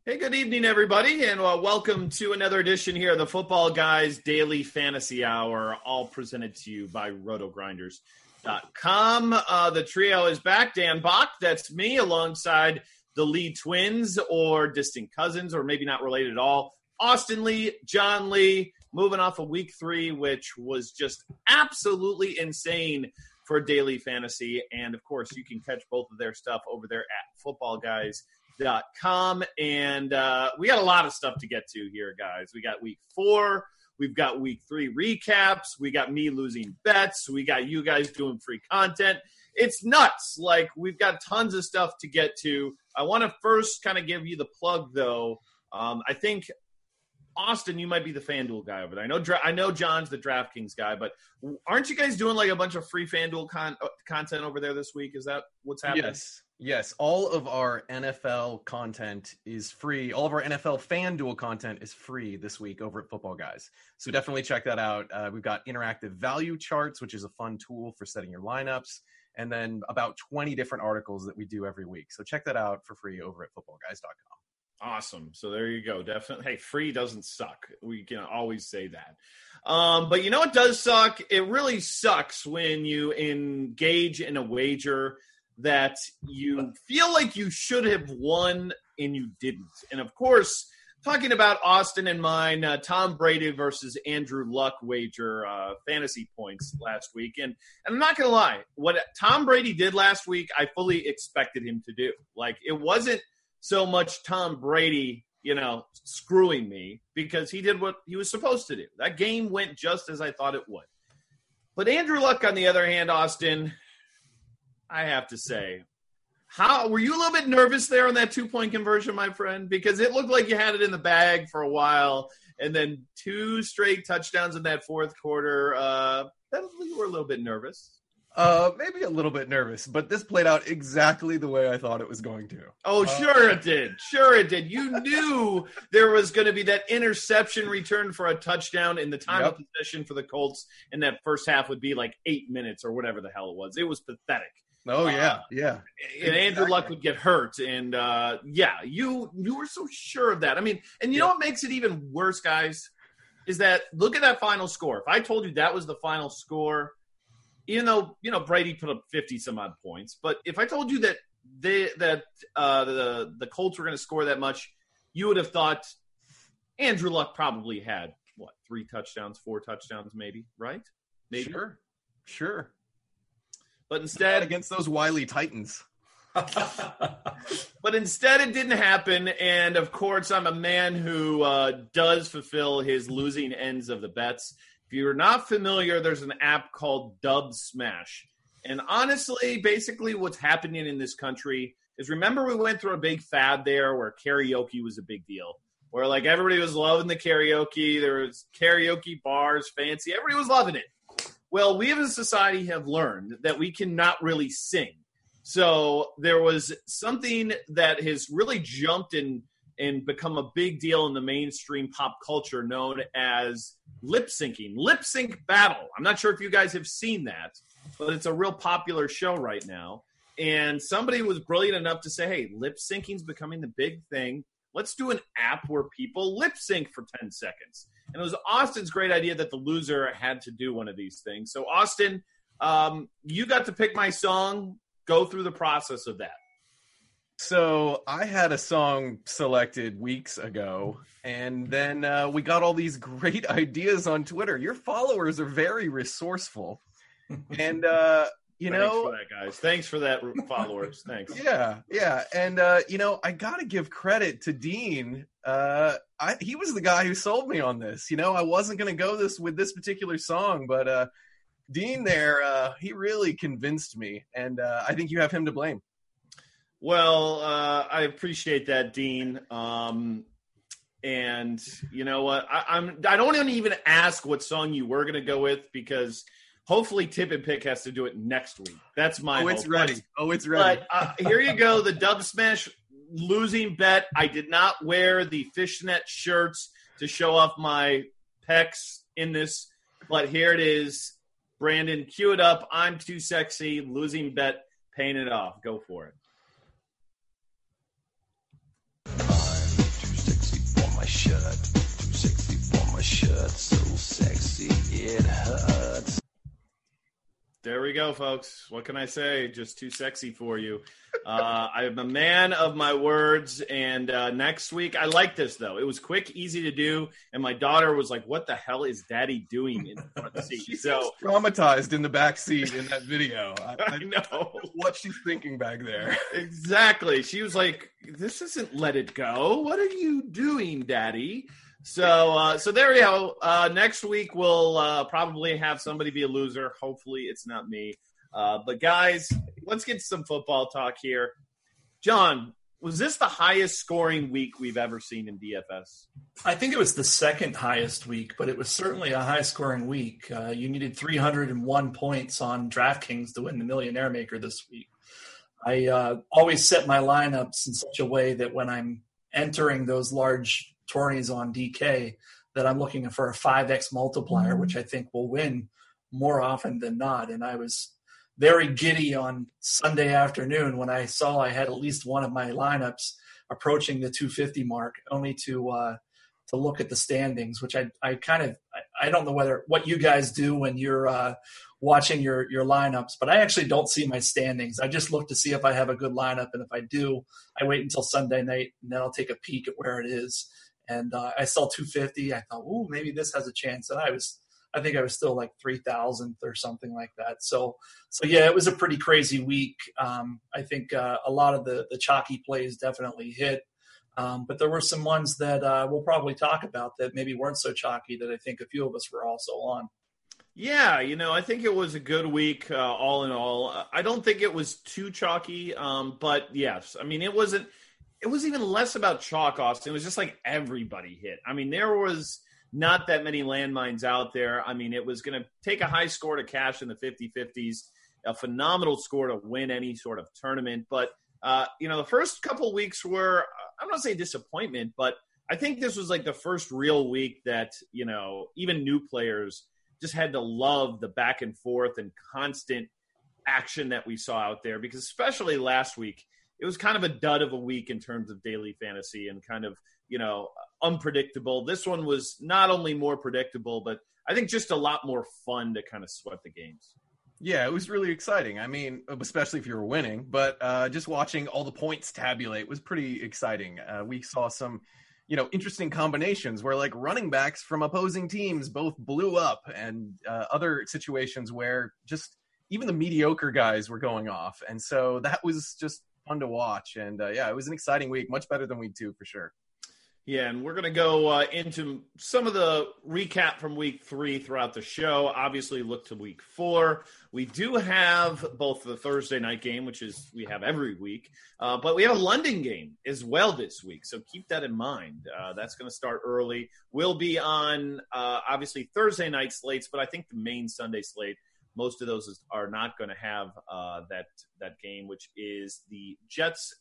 Hey, good evening, everybody, and welcome to another edition here of the Football Guys Daily Fantasy Hour, all presented to you by RotoGrinders.com. The trio is back. Dan Bach, that's me, alongside the Lee twins, or distant cousins, or maybe not related at all. Austin Lee, John Lee, moving off of week 3, which was just absolutely insane for daily fantasy. And, of course, you can catch both of their stuff over there at footballguys.com. And we got a lot of stuff to get to here, guys. We got week 4. We've got week 3 recaps. We got me losing bets. We got you guys doing free content. It's nuts. Like, we've got tons of stuff to get to. I want to first kind of give you the plug, though. I think, Austin, you might be the FanDuel guy over there. I know John's the DraftKings guy, but aren't you guys doing like a bunch of free FanDuel content over there this week? Is that what's happening? Yes. All of our NFL content is free. All of our NFL FanDuel content is free this week over at Football Guys. So definitely check that out. We've got interactive value charts, which is a fun tool for setting your lineups, and then about 20 different articles that we do every week. So check that out for free over at footballguys.com. Awesome. So there you go. Definitely. Hey, free doesn't suck. We can always say that. But you know what does suck? It really sucks when you engage in a wager that you feel like you should have won and you didn't. And, of course, talking about Austin and mine, Tom Brady versus Andrew Luck wager fantasy points last week. And I'm not going to lie. What Tom Brady did last week, I fully expected him to do. Like, it wasn't so much Tom Brady, screwing me, because he did what he was supposed to do. That game went just as I thought it would. But Andrew Luck, on the other hand, Austin, I have to say, were you a little bit nervous there on that 2-point conversion, my friend? Because it looked like you had it in the bag for a while, and then 2 straight touchdowns in that fourth quarter. You were a little bit nervous. Maybe a little bit nervous, but this played out exactly the way I thought it was going to. Oh, sure it did. Sure it did. You knew there was going to be that interception return for a touchdown, in the time of possession for the Colts, and that first half would be like 8 minutes or whatever the hell it was. It was pathetic. Oh, yeah. And Andrew Luck would get hurt, and you were so sure of that. I mean, and you know what makes it even worse, guys, is that look at that final score. If I told you that was the final score, even though, Brady put up 50 some odd points, but if I told you that the Colts were going to score that much, you would have thought Andrew Luck probably had 3 touchdowns, 4 touchdowns, maybe, right? Maybe. Sure. But instead, against those wily Titans. But instead, it didn't happen. And of course, I'm a man who does fulfill his losing ends of the bets. If you're not familiar, there's an app called Dub Smash. And honestly, basically what's happening in this country is, remember we went through a big fad there where karaoke was a big deal, where like everybody was loving the karaoke. There was karaoke bars, fancy. Everybody was loving it. Well, we as a society have learned that we cannot really sing. So there was something that has really jumped and become a big deal in the mainstream pop culture known as lip syncing, lip sync battle. I'm not sure if you guys have seen that, but it's a real popular show right now. And somebody was brilliant enough to say, hey, lip syncing is becoming the big thing. Let's do an app where people lip sync for 10 seconds. And it was Austin's great idea that the loser had to do one of these things. So, Austin, you got to pick my song. Go through the process of that. So I had a song selected weeks ago, and then we got all these great ideas on Twitter. Your followers are very resourceful. And, Thanks for that, guys. Thanks for that, followers. Thanks. Yeah. And, I got to give credit to Dean. He was the guy who sold me on this. I wasn't going to go with this particular song, but Dean there, he really convinced me. And I think you have him to blame. Well, I appreciate that, Dean. And you know what? I don't even ask what song you were going to go with, because hopefully Tip and Pick has to do it next week. That's my hope. It's ready. It's ready. But here you go, the Dub Smash losing bet. I did not wear the fishnet shirts to show off my pecs in this, but here it is. Brandon, cue it up. I'm too sexy. Losing bet. Paying it off. Go for it. pussy, it hurts. There we go, folks. What can I say? Just too sexy for you. I'm a man of my words, and next week, I like this, though. It was quick, easy to do, and my daughter was like, what the hell is Daddy doing in the front seat? She's traumatized in the back seat in that video. I know. What she's thinking back there. Exactly. She was like, this isn't Let It Go. What are you doing, Daddy? So there we go. Next week, we'll probably have somebody be a loser. Hopefully it's not me. But guys, let's get some football talk here. John, was this the highest scoring week we've ever seen in DFS? I think it was the second highest week, but it was certainly a high scoring week. You needed 301 points on DraftKings to win the Millionaire Maker this week. I always set my lineups in such a way that when I'm entering those large tourneys on DK, that I'm looking for a 5x multiplier, which I think will win more often than not. And I was very giddy on Sunday afternoon when I saw I had at least one of my lineups approaching the 250 mark, only to look at the standings, which I don't know what you guys do when you're watching your lineups, but I actually don't see my standings. I just look to see if I have a good lineup, and if I do, I wait until Sunday night, and then I'll take a peek at where it is. And I saw 250. I thought, ooh, maybe this has a chance. And I think I was still like 3,000th or something like that. So yeah, it was a pretty crazy week. I think a lot of the chalky plays definitely hit. But there were some ones that we'll probably talk about that maybe weren't so chalky that I think a few of us were also on. Yeah, I think it was a good week all in all. I don't think it was too chalky, but yes. I mean, it was even less about chalk, Austin. It was just like everybody hit. I mean, there was not that many landmines out there. I mean, it was going to take a high score to cash in the 50-50s, a phenomenal score to win any sort of tournament. But, the first couple of weeks were, I'm not saying disappointment, but I think this was like the first real week that, even new players just had to love the back and forth and constant action that we saw out there, because especially last week, it was kind of a dud of a week in terms of daily fantasy and kind of, unpredictable. This one was not only more predictable, but I think just a lot more fun to kind of sweat the games. Yeah, it was really exciting. I mean, especially if you were winning, but just watching all the points tabulate was pretty exciting. We saw some, interesting combinations where like running backs from opposing teams both blew up, and other situations where just even the mediocre guys were going off. And so that was just fun to watch. And it was an exciting week, much better than week 2 for sure. Yeah, and we're going to go into some of the recap from week 3 throughout the show. Obviously, look to week 4. We do have both the Thursday night game, which is we have every week, but we have a London game as well this week. So keep that in mind. That's going to start early. We'll be on, obviously, Thursday night slates, but I think the main Sunday slate, most of those are not going to have that game, which is the Jets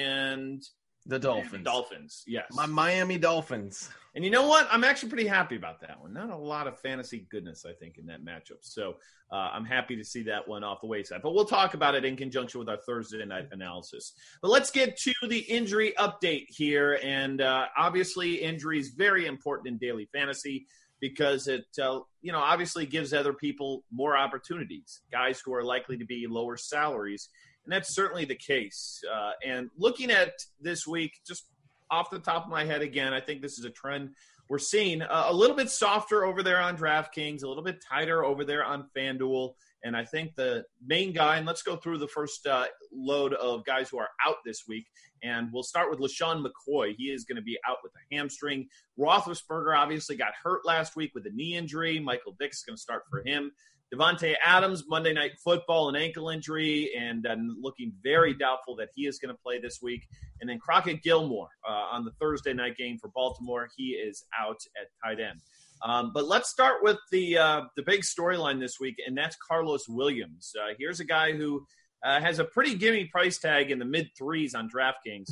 and the Dolphins. Dolphins, yes. My Miami Dolphins. And you know what? I'm actually pretty happy about that one. Not a lot of fantasy goodness, I think, in that matchup. So I'm happy to see that one off the wayside. But we'll talk about it in conjunction with our Thursday night analysis. But let's get to the injury update here. And obviously, injury is very important in daily fantasy because it, obviously gives other people more opportunities, guys who are likely to be lower salaries. And that's certainly the case. And looking at this week, just off the top of my head again, I think this is a trend we're seeing. A little bit softer over there on DraftKings, a little bit tighter over there on FanDuel. And I think the main guy, and let's go through the first load of guys who are out this week. And we'll start with LaShawn McCoy. He is going to be out with a hamstring. Roethlisberger obviously got hurt last week with a knee injury. Michael Vick's going to start for him. Devontae Adams, Monday Night Football, an ankle injury, and looking very doubtful that he is going to play this week. And then Crockett Gilmore on the Thursday night game for Baltimore. He is out at tight end. But let's start with the big storyline this week, and that's Carlos Williams. Here's a guy who has a pretty gimme price tag in the mid-3s on DraftKings,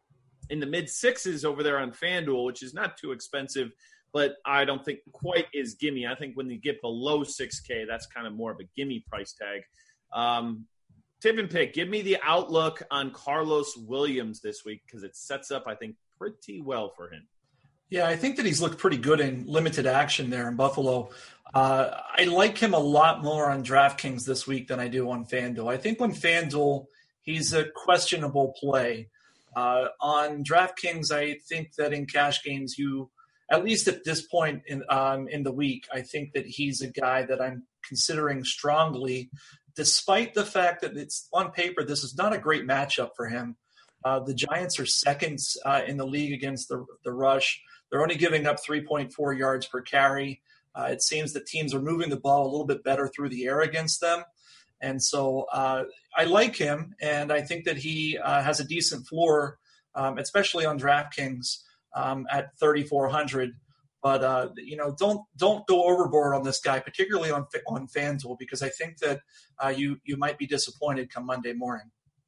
in the mid-6s over there on FanDuel, which is not too expensive, but I don't think quite is gimme. I think when you get below 6K, that's kind of more of a gimme price tag. Tip and pick, give me the outlook on Carlos Williams this week because it sets up, I think, pretty well for him. Yeah, I think that he's looked pretty good in limited action there in Buffalo. I like him a lot more on DraftKings this week than I do on FanDuel. I think on FanDuel, he's a questionable play. On DraftKings, I think that in cash games, at least at this point in the week, I think that he's a guy that I'm considering strongly, despite the fact that it's on paper, this is not a great matchup for him. The Giants are second in the league against the rush. They're only giving up 3.4 yards per carry. It seems that teams are moving the ball a little bit better through the air against them. And so I like him, and I think that he has a decent floor, especially on DraftKings at 3,400. But don't go overboard on this guy, particularly on FanDuel, because I think that you might be disappointed come Monday morning.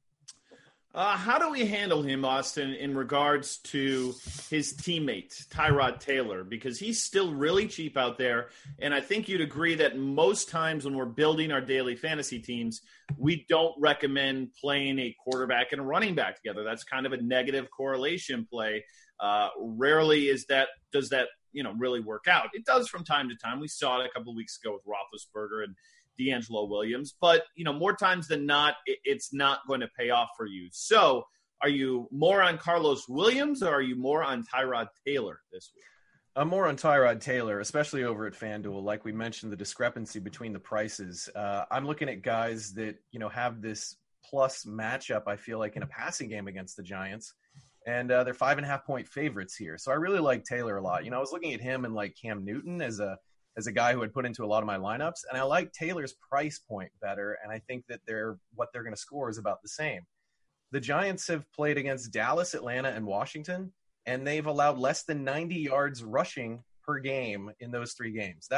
How do we handle him, Austin, in regards to his teammate, Tyrod Taylor? Because he's still really cheap out there, and I think you'd agree that most times when we're building our daily fantasy teams, we don't recommend playing a quarterback and a running back together. That's kind of a negative correlation play. Rarely does that really work out. It does from time to time. We saw it a couple of weeks ago with Roethlisberger and D'Angelo Williams, but more times than not, it's not going to pay off for you. So are you more on Carlos Williams or are you more on Tyrod Taylor this week? I'm more on Tyrod Taylor, especially over at FanDuel. Like we mentioned, the discrepancy between the prices. I'm looking at guys that, have this plus matchup, I feel like, in a passing game against the Giants. And they're 5.5-point favorites here. So I really like Taylor a lot. I was looking at him and like Cam Newton as a guy who had put into a lot of my lineups. And I like Taylor's price point better. And I think that what they're going to score is about the same. The Giants have played against Dallas, Atlanta, and Washington, and they've allowed less than 90 yards rushing per game in those three games.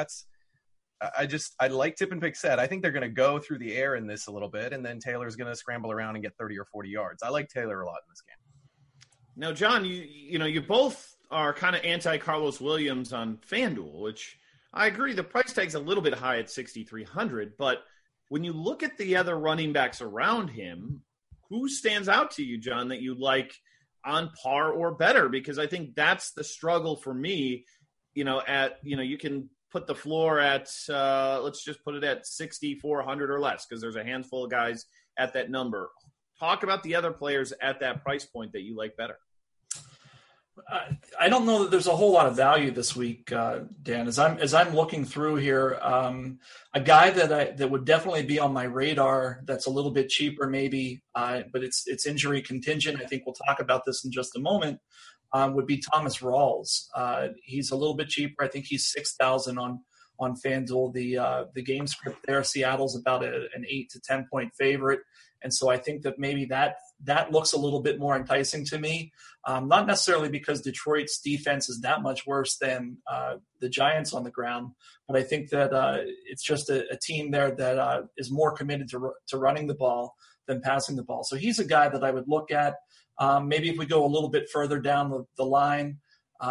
I like Tip and Pick said. I think they're going to go through the air in this a little bit, and then Taylor's going to scramble around and get 30 or 40 yards. I like Taylor a lot in this game. Now, John, you both are kind of anti-Carlos Williams on FanDuel, which I agree. The price tag's a little bit high at 6,300, but when you look at the other running backs around him, who stands out to you, John, that you like on par or better? Because I think that's the struggle for me. You can put the floor at let's just put it at 6,400 or less, because there's a handful of guys at that number. Talk about the other players at that price point that you like better. I don't know that there's a whole lot of value this week, Dan. As I'm looking through here, a guy that would definitely be on my radar that's a little bit cheaper, maybe, but it's injury contingent. I think we'll talk about this in just a moment. Would be Thomas Rawls. He's a little bit cheaper. I think he's 6,000 on FanDuel. The game script there, Seattle's about an 8 to 10 point favorite. And so I think that maybe that looks a little bit more enticing to me. Not necessarily because Detroit's defense is that much worse than the Giants on the ground, but I think that it's just a team there that is more committed to running the ball than passing the ball. So he's a guy that I would look at. Maybe if we go a little bit further down the line,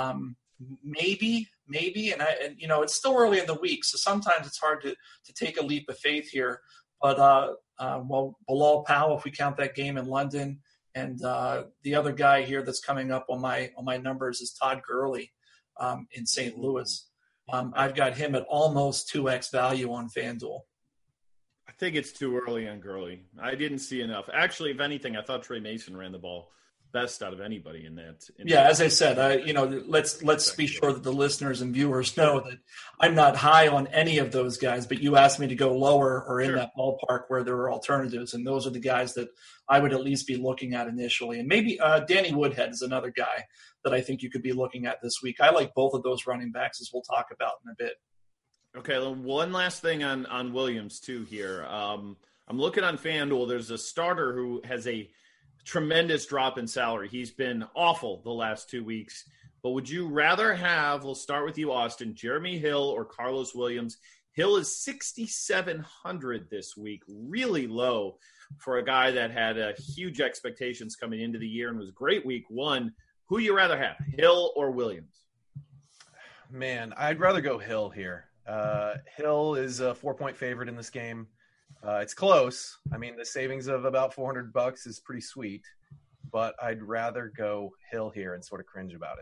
maybe, and it's still early in the week, so sometimes it's hard to take a leap of faith here. But Bilal Powell, if we count that game in London, and the other guy here that's coming up on my numbers is Todd Gurley in St. Louis. I've got him at almost 2x value on FanDuel. I think it's too early on Gurley. I didn't see enough. Actually, if anything, I thought Trey Mason ran the ball best out of anybody in that. As I said, let's be sure that the listeners and viewers know that I'm not high on any of those guys, but you asked me to go lower or in that ballpark where there are alternatives, and those are the guys that I would at least be looking at initially. And maybe Danny Woodhead is another guy that I think you could be looking at this week. I like both of those running backs, as we'll talk about in a bit. Okay, one last thing on Williams too here. I'm looking on FanDuel. There's a starter who has a tremendous drop in salary. He's been awful the last 2 weeks. But would you rather have, we'll start with you, Austin, Jeremy Hill or Carlos Williams? Hill is 6,700 this week, really low for a guy that had huge expectations coming into the year and was great week one. Who you rather have, Hill or Williams? Man, I'd rather go Hill here. Hill is a 4-point favorite in this game. It's close. I mean, the savings of about $400 is pretty sweet, but I'd rather go Hill here and sort of cringe about it.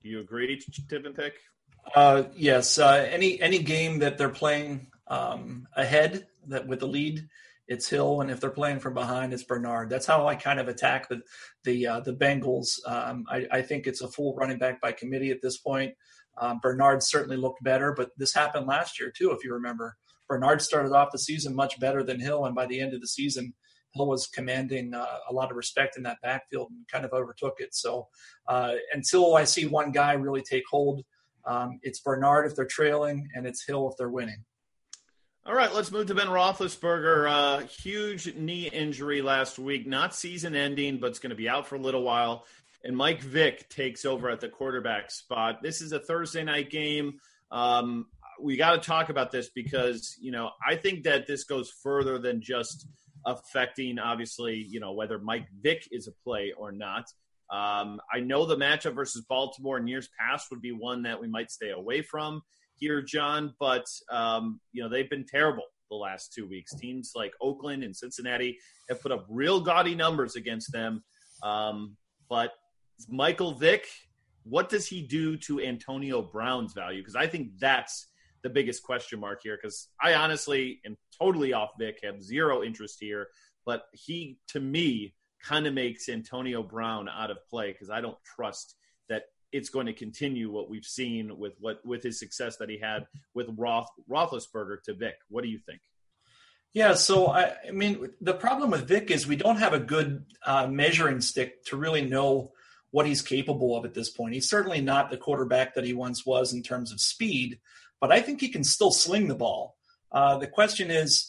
You agree, tip and pick? Yes. Any game that they're playing ahead that with the lead, it's Hill, and if they're playing from behind, it's Bernard. That's how I kind of attack the Bengals. I think it's a full running back by committee at this point. Bernard certainly looked better, but this happened last year too, if you remember. Bernard started off the season much better than Hill, and by the end of the season, Hill was commanding a lot of respect in that backfield and kind of overtook it. So until I see one guy really take hold, it's Bernard if they're trailing, and it's Hill if they're winning. All right, let's move to Ben Roethlisberger. Huge knee injury last week, not season-ending, but it's going to be out for a little while. And Mike Vick takes over at the quarterback spot. This is a Thursday night game. We got to talk about this because, I think that this goes further than just affecting, obviously, whether Mike Vick is a play or not. I know the matchup versus Baltimore in years past would be one that we might stay away from here, John, but, they've been terrible the last 2 weeks. Teams like Oakland and Cincinnati have put up real gaudy numbers against them. But Michael Vick, what does he do to Antonio Brown's value? Because I think that's the biggest question mark here, because I honestly am totally off Vick, have zero interest here, but he, to me, kind of makes Antonio Brown out of play because I don't trust that it's going to continue what we've seen with his success that he had with Roethlisberger to Vick. What do you think? Yeah, so I mean, the problem with Vick is we don't have a good measuring stick to really know what he's capable of at this point. He's certainly not the quarterback that he once was in terms of speed, but I think he can still sling the ball. The question is,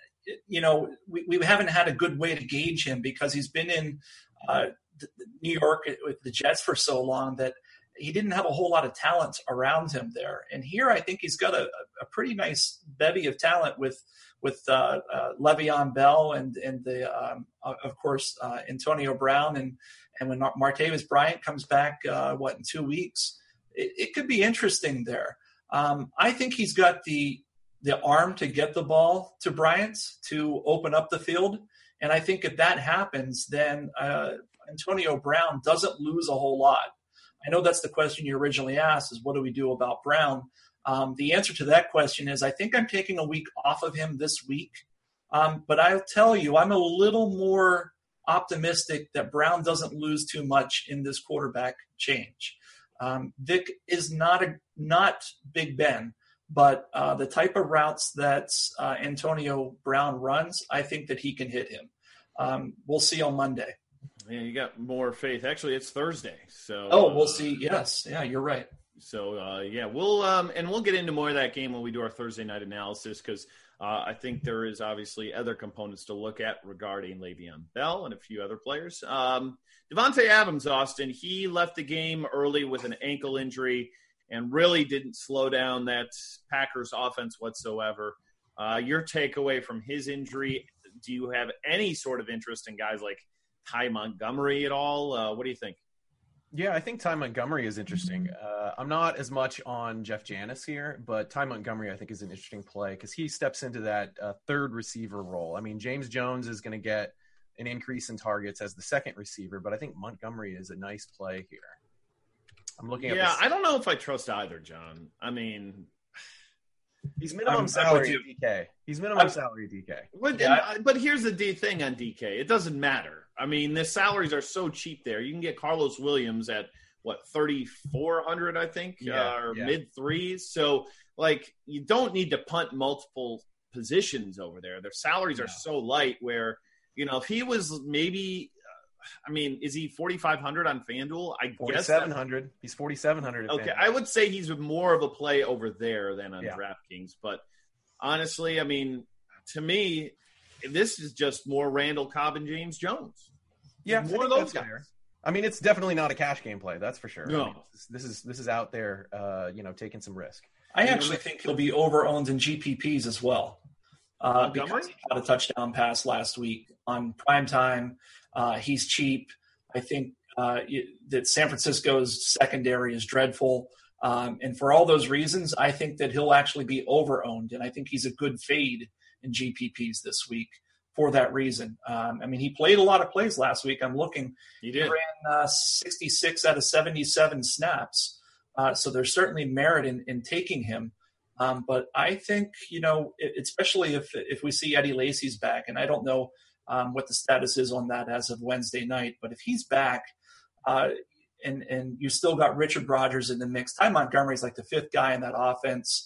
we haven't had a good way to gauge him because he's been in New York with the Jets for so long that he didn't have a whole lot of talent around him there. And here I think he's got a pretty nice bevy of talent with Le'Veon Bell and of course, Antonio Brown. And when Martavis Bryant comes back, in 2 weeks, it could be interesting there. I think he's got the arm to get the ball to Bryant to open up the field. And I think if that happens, then Antonio Brown doesn't lose a whole lot. I know that's the question you originally asked, is what do we do about Brown? The answer to that question is I think I'm taking a week off of him this week. But I'll tell you, I'm a little more optimistic that Brown doesn't lose too much in this quarterback change. Vick is not Big Ben, but the type of routes that Antonio Brown runs, I think that he can hit him. We'll see on Monday. Yeah, you got more faith. Actually, it's Thursday, so. We'll see. Yes, yeah, you're right. So we'll get into more of that game when we do our Thursday night analysis because I think there is obviously other components to look at regarding Le'Veon Bell and a few other players. Devontae Adams, Austin, he left the game early with an ankle injury and really didn't slow down that Packers offense whatsoever. Your takeaway from his injury, do you have any sort of interest in guys like Ty Montgomery at all? What do you think? Yeah, I think Ty Montgomery is interesting. I'm not as much on Jeff Janis here, but Ty Montgomery I think is an interesting play because he steps into that third receiver role. I mean, James Jones is going to get an increase in targets as the second receiver, but I think Montgomery is a nice play here. I'm looking at I don't know if I trust either, John. I mean, he's minimum salary DK. He's minimum salary DK. But here's the thing on DK. It doesn't matter. I mean, the salaries are so cheap there. You can get Carlos Williams at, $3,400, I think, or mid-threes. So, you don't need to punt multiple positions over there. Their salaries are so light where, if he was maybe is he 4,500 on FanDuel? I guess 4,700. He's 4,700. Okay, I would say he's more of a play over there than on DraftKings. But honestly, to me, this is just more Randall Cobb and James Jones. Yeah, more of those guys. Fair. It's definitely not a cash game play. That's for sure. No, this is out there. Taking some risk. I actually think he'll be over-owned in GPPs as well. Because he had a touchdown pass last week on primetime. He's cheap. I think that San Francisco's secondary is dreadful. And for all those reasons, I think that he'll actually be over-owned. And I think he's a good fade in GPPs this week for that reason. He played a lot of plays last week. I'm looking. He did. He ran 66 out of 77 snaps. So there's certainly merit in taking him. But I think, especially if we see Eddie Lacy's back, and I don't know what the status is on that as of Wednesday night, but if he's back and you still got Richard Rodgers in the mix, Ty Montgomery's like the fifth guy in that offense,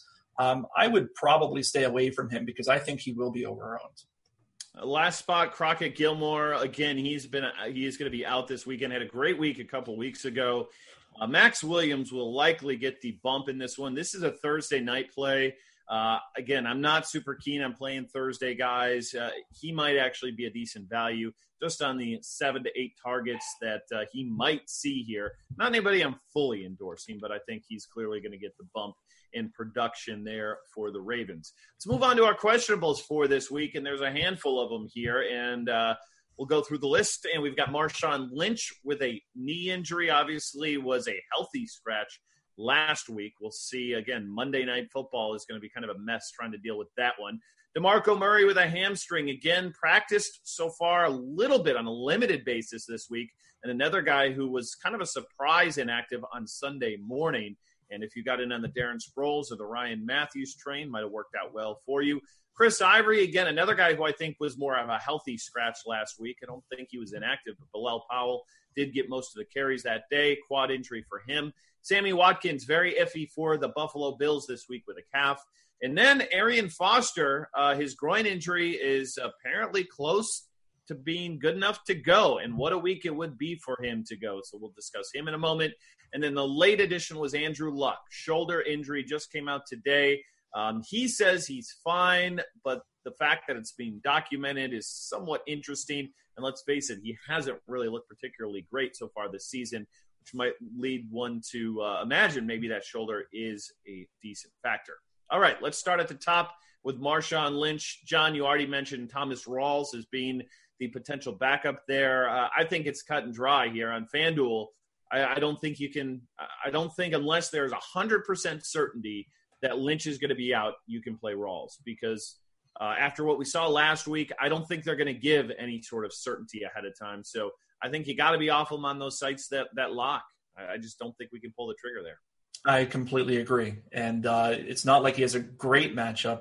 I would probably stay away from him because I think he will be overowned. Last spot, Crockett Gilmore. Again, he is going to be out this weekend. Had a great week a couple weeks ago. Max Williams will likely get the bump in this one. This is a Thursday night play. Again, I'm not super keen on playing Thursday guys. He might actually be a decent value just on the 7 to 8 targets that he might see here. Not anybody I'm fully endorsing, but I think he's clearly going to get the bump in production there for the Ravens. Let's move on to our questionables for this week, and there's a handful of them here, and we'll go through the list. And we've got Marshawn Lynch with a knee injury, obviously was a healthy scratch last week. We'll see, again, Monday Night Football is going to be kind of a mess trying to deal with that one. DeMarco Murray with a hamstring, again, practiced so far a little bit on a limited basis this week, and another guy who was kind of a surprise inactive on Sunday morning. And if you got in on the Darren Sproles or the Ryan Matthews train, might have worked out well for you. Chris Ivory, again, another guy who I think was more of a healthy scratch last week. I don't think he was inactive, but Bilal Powell did get most of the carries that day. Quad injury for him. Sammy Watkins, very iffy for the Buffalo Bills this week with a calf. And then Arian Foster, his groin injury is apparently close to being good enough to go. And what a week it would be for him to go. So we'll discuss him in a moment. And then the late addition was Andrew Luck. Shoulder injury just came out today. He says he's fine, but the fact that it's being documented is somewhat interesting. And let's face it, he hasn't really looked particularly great so far this season, which might lead one to imagine maybe that shoulder is a decent factor. All right, let's start at the top with Marshawn Lynch. John, you already mentioned Thomas Rawls as being the potential backup there. I think it's cut and dry here on FanDuel. I don't think you can – I don't think unless there's 100% certainty that Lynch is going to be out, you can play Rawls because after what we saw last week, I don't think they're going to give any sort of certainty ahead of time. So I think you got to be off them on those sites that lock. I just don't think we can pull the trigger there. I completely agree. And it's not like he has a great matchup.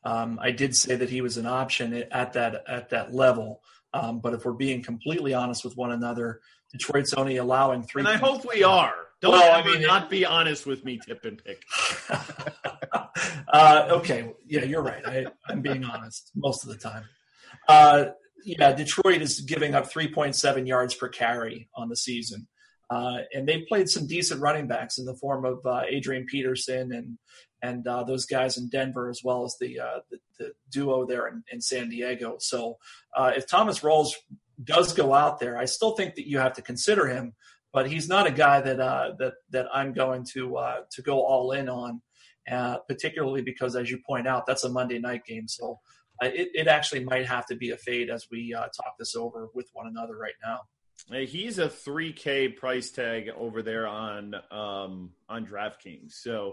I did say that he was an option at that level. But if we're being completely honest with one another, Detroit's only allowing 3. And I hope we are. Don't not be honest with me, Tip and Pick. Okay. Yeah, you're right. I'm being honest most of the time. Detroit is giving up 3.7 yards per carry on the season. And they played some decent running backs in the form of Adrian Peterson and those guys in Denver, as well as the duo there in San Diego. So if Thomas Rawls does go out there, I still think that you have to consider him, but he's not a guy that I'm going to go all in on, particularly because, as you point out, that's a Monday night game. So it actually might have to be a fade as we talk this over with one another right now. He's a $3K price tag over there on DraftKings. So,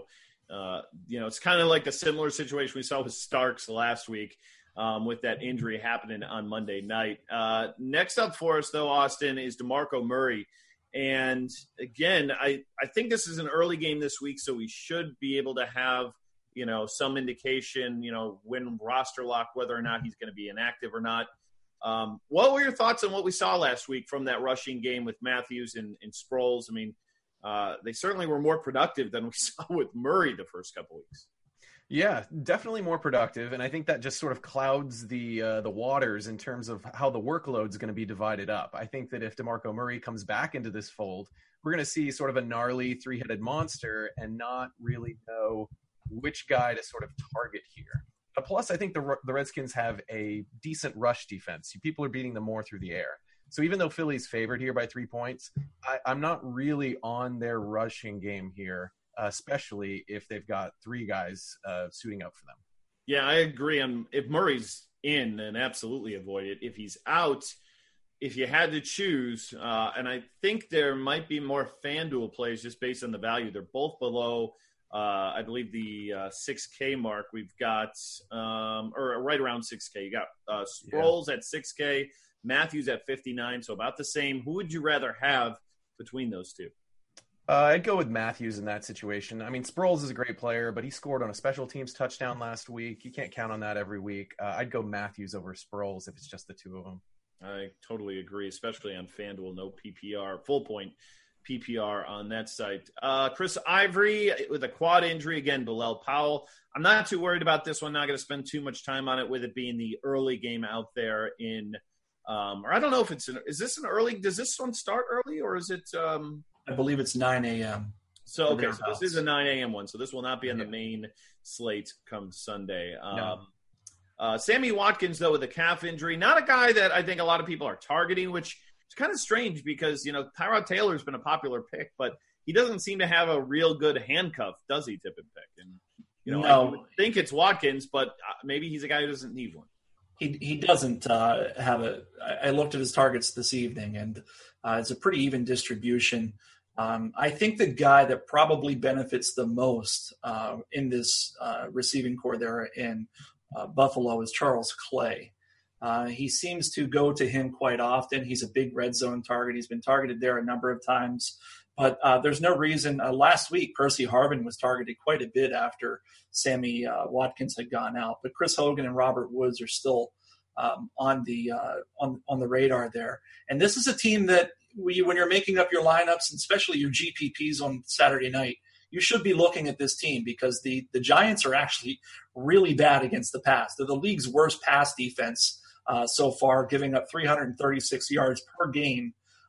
it's kind of like a similar situation we saw with Starks last week with that injury happening on Monday night. Next up for us, though, Austin, is DeMarco Murray. And, again, I think this is an early game this week, so we should be able to have, some indication, when roster lock, whether or not he's going to be inactive or not. What were your thoughts on what we saw last week from that rushing game with Matthews and Sproles? I mean, they certainly were more productive than we saw with Murray the first couple weeks. Yeah, definitely more productive, and I think that just sort of clouds the waters in terms of how the workload is going to be divided up. I think that if DeMarco Murray comes back into this fold, we're going to see sort of a gnarly three-headed monster and not really know which guy to sort of target here. Plus, I think the Redskins have a decent rush defense. People are beating them more through the air. So even though Philly's favored here by 3 points, I'm not really on their rushing game here, especially if they've got 3 guys suiting up for them. Yeah, I agree. If Murray's in, then absolutely avoid it. If he's out, if you had to choose, and I think there might be more FanDuel plays just based on the value. They're both below I believe the 6K mark. We've got, or right around 6K. You got Sproles at 6K, Matthews at 59, so about the same. Who would you rather have between those two? I'd go with Matthews in that situation. I mean, Sproles is a great player, but he scored on a special teams touchdown last week. You can't count on that every week. I'd go Matthews over Sproles if it's just the two of them. I totally agree, especially on FanDuel. No PPR, full point PPR on that site. Chris Ivory with a quad injury. Again, Bilal Powell. I'm not too worried about this one. Not going to spend too much time on it with it being the early game out there in or I don't know if it's – is this an early – does this one start early or is it I believe it's 9 a.m. So, okay, so this is a 9 a.m. one, so this will not be on the main slate come Sunday. No. Sammy Watkins, though, with a calf injury, not a guy that I think a lot of people are targeting, which is kind of strange because, Tyrod Taylor's been a popular pick, but he doesn't seem to have a real good handcuff, does he, Tip and Pick? And, No. I would think it's Watkins, but maybe he's a guy who doesn't need one. He doesn't have I looked at his targets this evening, and it's a pretty even distribution. I think the guy that probably benefits the most in this receiving core there in Buffalo is Charles Clay. He seems to go to him quite often. He's a big red zone target. He's been targeted there a number of times. But there's no reason. Last week, Percy Harvin was targeted quite a bit after Sammy Watkins had gone out. But Chris Hogan and Robert Woods are still on the radar there. And this is a team that when you're making up your lineups, and especially your GPPs on Saturday night, you should be looking at this team because the Giants are actually really bad against the pass. They're the league's worst pass defense so far, giving up 336 yards per game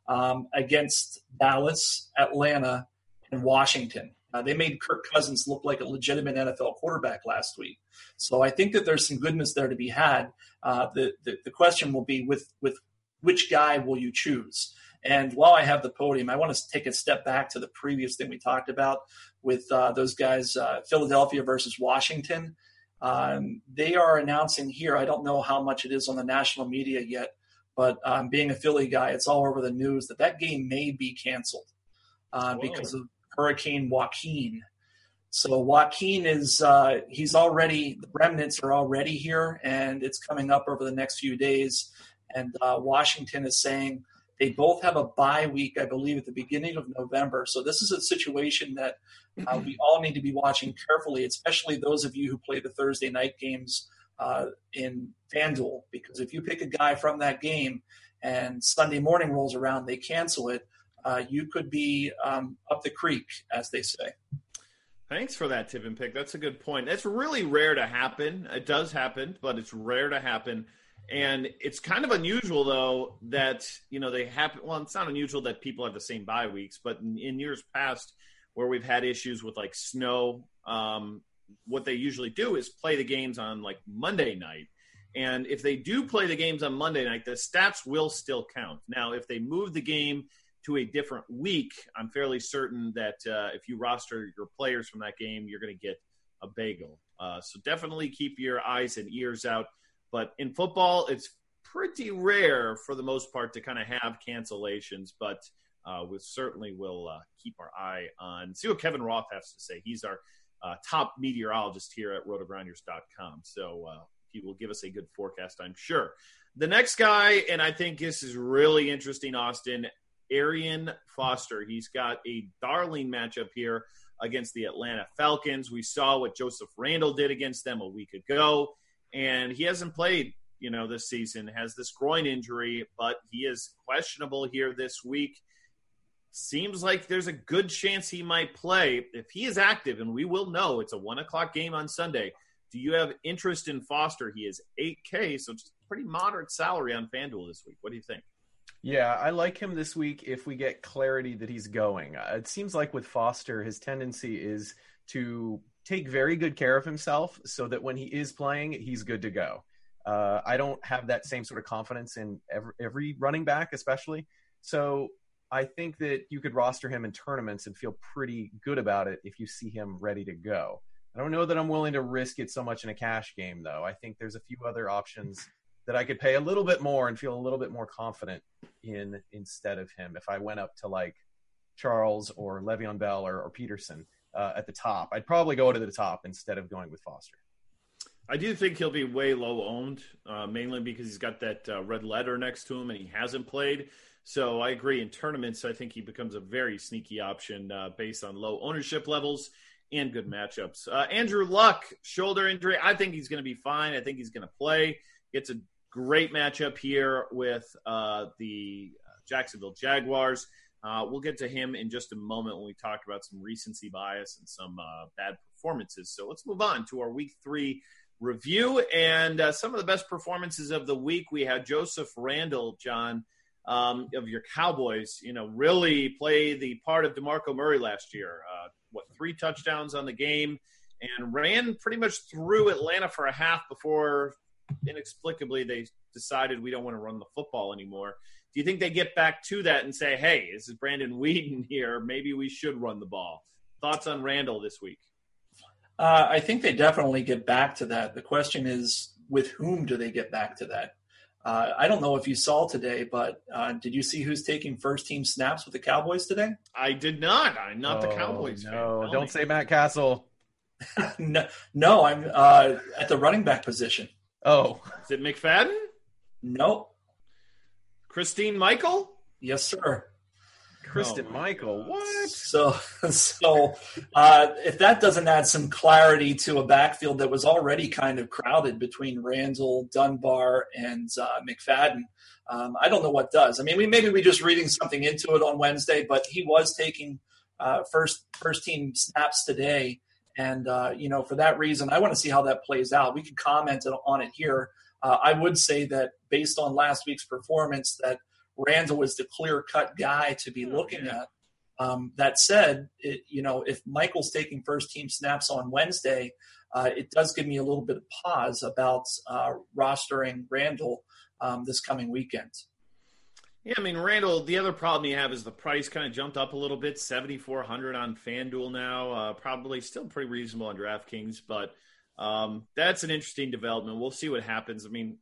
against Dallas, Atlanta, and Washington. They made Kirk Cousins look like a legitimate NFL quarterback last week. So I think that there's some goodness there to be had. The question will be with which guy will you choose? And while I have the podium, I want to take a step back to the previous thing we talked about with those guys, Philadelphia versus Washington. They are announcing here, I don't know how much it is on the national media yet, but being a Philly guy, it's all over the news that game may be canceled because of Hurricane Joaquin. So Joaquin is he's already – the remnants are already here, and it's coming up over the next few days. And Washington is saying they both have a bye week, I believe, at the beginning of November. So this is a situation that we all need to be watching carefully, especially those of you who play the Thursday night games in FanDuel, because if you pick a guy from that game and Sunday morning rolls around, they cancel it, you could be up the creek, as they say. Thanks for that, Tip and Pick. That's a good point. It's really rare to happen. It does happen, but it's rare to happen. And it's kind of unusual, though, that, they happen. Well, it's not unusual that people have the same bye weeks, but in years past where we've had issues with, like, snow, what they usually do is play the games on, like, Monday night. And if they do play the games on Monday night, the stats will still count. Now, if they move the game to a different week, I'm fairly certain that if you roster your players from that game, you're going to get a bagel. So definitely keep your eyes and ears out. But in football, it's pretty rare for the most part to kind of have cancellations. But we certainly will keep our eye on, see what Kevin Roth has to say. He's our top meteorologist here at rotogrinders.com. So he will give us a good forecast, I'm sure. The next guy, and I think this is really interesting, Austin, Arian Foster. He's got a darling matchup here against the Atlanta Falcons. We saw what Joseph Randle did against them a week ago, and he hasn't played, this season, has this groin injury, but he is questionable here this week. Seems like there's a good chance he might play. If he is active, and we will know it's a 1:00 game on Sunday, do you have interest in Foster? He is $8K, so it's a pretty moderate salary on FanDuel this week. What do you think? Yeah, I like him this week if we get clarity that he's going. It seems like with Foster, his tendency is to take very good care of himself so that when he is playing, he's good to go. I don't have that same sort of confidence in every running back, especially. So I think that you could roster him in tournaments and feel pretty good about it if you see him ready to go. I don't know that I'm willing to risk it so much in a cash game, though. I think there's a few other options that I could pay a little bit more and feel a little bit more confident in instead of him. If I went up to like Charles or Le'Veon Bell or Peterson at the top, I'd probably go to the top instead of going with Foster. I do think he'll be way low owned, mainly because he's got that red letter next to him and he hasn't played. So I agree. In tournaments, I think he becomes a very sneaky option based on low ownership levels and good matchups. Andrew Luck, shoulder injury. I think he's going to be fine. I think he's going to play. Gets a great matchup here with the Jacksonville Jaguars. We'll get to him in just a moment when we talk about some recency bias and some bad performances. So let's move on to our Week 3 review. And some of the best performances of the week, we had Joseph Randle, John, of your Cowboys, really play the part of DeMarco Murray last year. 3 touchdowns on the game and ran pretty much through Atlanta for a half before inexplicably they decided we don't want to run the football anymore. Do you think they get back to that and say, hey, this is Brandon Weeden here, maybe we should run the ball? Thoughts on Randall this week? I think they definitely get back to that. The question is, with whom do they get back to that? I don't know if you saw today, but did you see who's taking first-team snaps with the Cowboys today? I did not. I'm not the Cowboys fan. No, don't say Matt Castle. No, I'm at the running back position. Oh. Is it McFadden? Nope. Christine Michael? Yes, sir. Kristen Michael, what? So if that doesn't add some clarity to a backfield that was already kind of crowded between Randall, Dunbar, and McFadden, I don't know what does. I mean, maybe we're just reading something into it on Wednesday, but he was taking first team snaps today. And, for that reason, I want to see how that plays out. We can comment on it here. I would say that based on last week's performance that Randall is the clear-cut guy to be looking at. That said, if Michael's taking first-team snaps on Wednesday, it does give me a little bit of pause about rostering Randall this coming weekend. Yeah, I mean, Randall, the other problem you have is the price kind of jumped up a little bit, $7,400 on FanDuel now, probably still pretty reasonable on DraftKings, but that's an interesting development. We'll see what happens. I mean,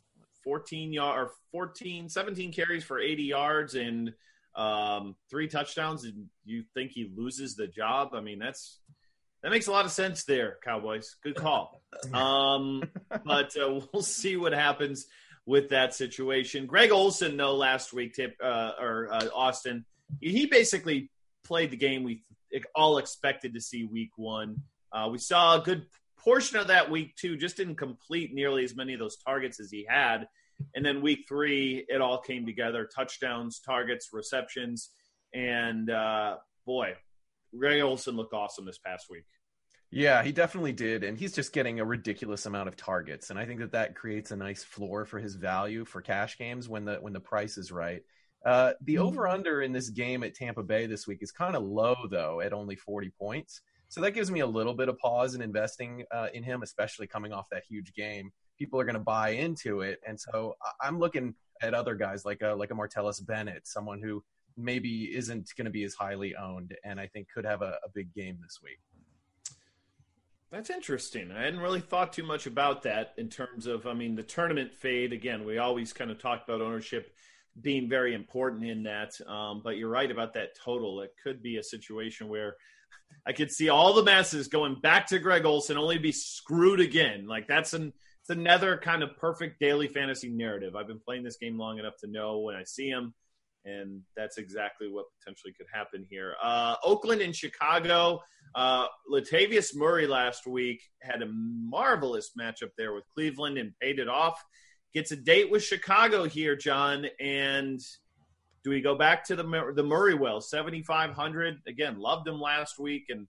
17 carries for 80 yards and 3 touchdowns, and you think he loses the job? I mean, that makes a lot of sense there, Cowboys. Good call. But we'll see what happens with that situation. Greg Olsen, last week, Austin, he basically played the game we all expected to see week 1. We saw a good portion of that week 2, just didn't complete nearly as many of those targets as he had. And then week 3, it all came together: touchdowns, targets, receptions. And boy, Greg Olsen looked awesome this past week. Yeah, he definitely did. And he's just getting a ridiculous amount of targets. And I think that creates a nice floor for his value for cash games when the price is right. The over-under in this game at Tampa Bay this week is kind of low, though, at only 40 points. So that gives me a little bit of pause in investing in him, especially coming off that huge game. People are going to buy into it. And so I'm looking at other guys like a Martellus Bennett, someone who maybe isn't going to be as highly owned and I think could have a big game this week. That's interesting. I hadn't really thought too much about that in terms of, the tournament fade. Again, we always kind of talk about ownership being very important in that. But you're right about that total. It could be a situation where I could see all the masses going back to Greg Olsen only to be screwed again. Like it's another kind of perfect daily fantasy narrative. I've been playing this game long enough to know when I see him, and that's exactly what potentially could happen here. Oakland and Chicago. Latavius Murray last week had a marvelous matchup there with Cleveland and paid it off. Gets a date with Chicago here, John, and do we go back to the Murray well? 7,500. Again, loved him last week, and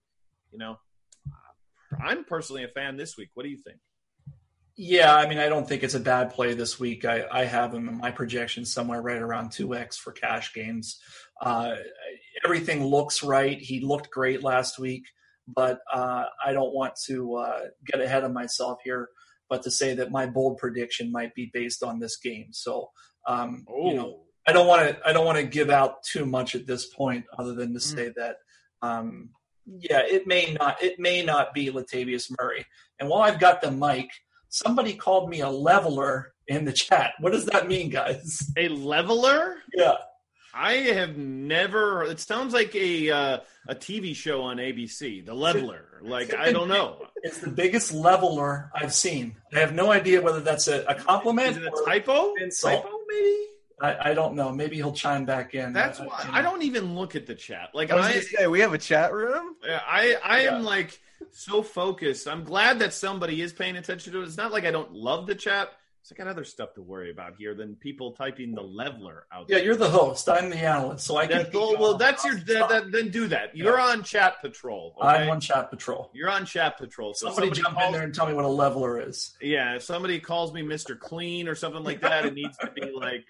I'm personally a fan this week. What do you think? Yeah, I don't think it's a bad play this week. I have him in my projection somewhere right around 2x for cash games. Everything looks right. He looked great last week, but I don't want to get ahead of myself here, but to say that my bold prediction might be based on this game. So, I don't want to give out too much at this point, other than to say that, it may not be Latavius Murray. And while I've got the mic, somebody called me a leveler in the chat. What does that mean, guys? A leveler? Yeah. I have never. It sounds like a TV show on ABC, The Leveler. I don't know. It's the biggest leveler I've seen. I have no idea whether that's a compliment. Is it a typo? Insult. Typo, maybe? I don't know. Maybe he'll chime back in. That's why I don't even look at the chat. Like I was gonna say, we have a chat room. I am like so focused. I'm glad that somebody is paying attention to it. It's not like I don't love the chat. It's like I got other stuff to worry about here than people typing the leveler out there. Yeah, you're the host. I'm the analyst, so I can. That's your. Then do that. You're on chat patrol. Okay? I'm on chat patrol. You're on chat patrol. So somebody jump in there and tell me what a leveler is. Yeah, if somebody calls me Mr. Clean or something like that, it needs to be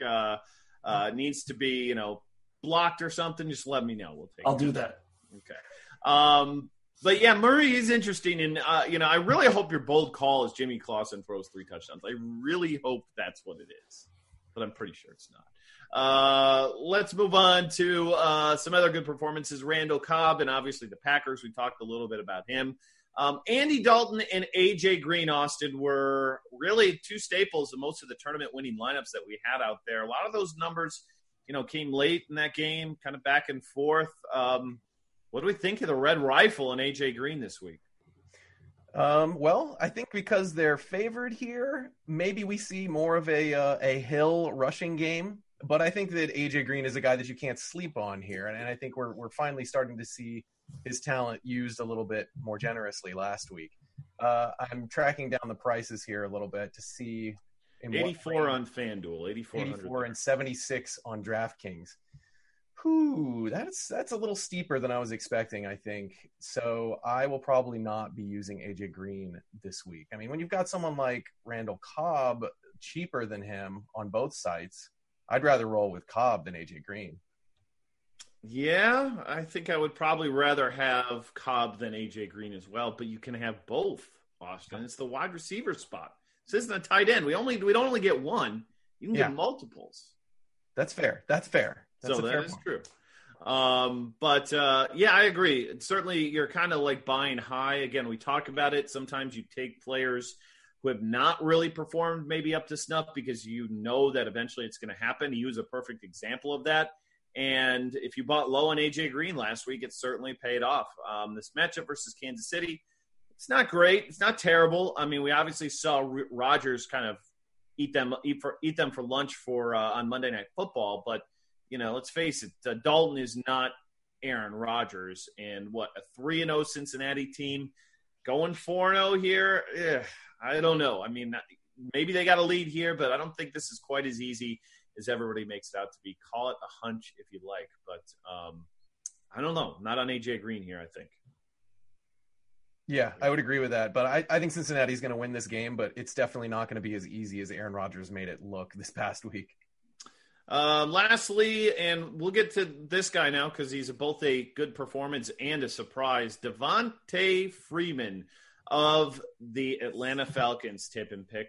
blocked or something. Just let me know. I'll do that. Okay. But yeah, Murray is interesting, and I really hope your bold call is Jimmy Clausen throws 3 touchdowns. I really hope that's what it is, but I'm pretty sure it's not. Let's move on to some other good performances. Randall Cobb and obviously the Packers. We talked a little bit about him. Andy Dalton and A.J. Green, Austin, were really 2 staples of most of the tournament-winning lineups that we had out there. A lot of those numbers, came late in that game, kind of back and forth. What do we think of the Red Rifle and A.J. Green this week? Well, I think because they're favored here, maybe we see more of a Hill rushing game. But I think that A.J. Green is a guy that you can't sleep on here. And I think we're finally starting to see his talent used a little bit more generously last week. I'm tracking down the prices here a little bit to see. 84 on FanDuel, 84 and 76 on DraftKings. Ooh, that's a little steeper than I was expecting, I think. So I will probably not be using A.J. Green this week. I mean, when you've got someone like Randall Cobb cheaper than him on both sites, I'd rather roll with Cobb than A.J. Green. Yeah, I think I would probably rather have Cobb than A.J. Green as well, but you can have both, Austin. It's the wide receiver spot. This isn't a tight end. We don't only get one. You can get multiples. That's fair. That's so that is true. I agree. Certainly, you're kind of like buying high. Again, we talk about it. Sometimes you take players who have not really performed maybe up to snuff because you know that eventually it's going to happen. He was a perfect example of that. And if you bought low on A.J. Green last week, it certainly paid off. This matchup versus Kansas City, it's not great. It's not terrible. I mean, we obviously saw Rodgers kind of eat them for lunch on Monday Night Football, but let's face it, Dalton is not Aaron Rodgers. And a 3-0 Cincinnati team going 4-0 here? I don't know. I mean, maybe they got a lead here, but I don't think this is quite as easy as everybody makes it out to be. Call it a hunch if you like, but I don't know. Not on A.J. Green here, I think. Yeah, I would agree with that. But I think Cincinnati's going to win this game, but it's definitely not going to be as easy as Aaron Rodgers made it look this past week. Lastly, and we'll get to this guy now because he's both a good performance and a surprise, Devontae Freeman of the Atlanta Falcons tip and pick.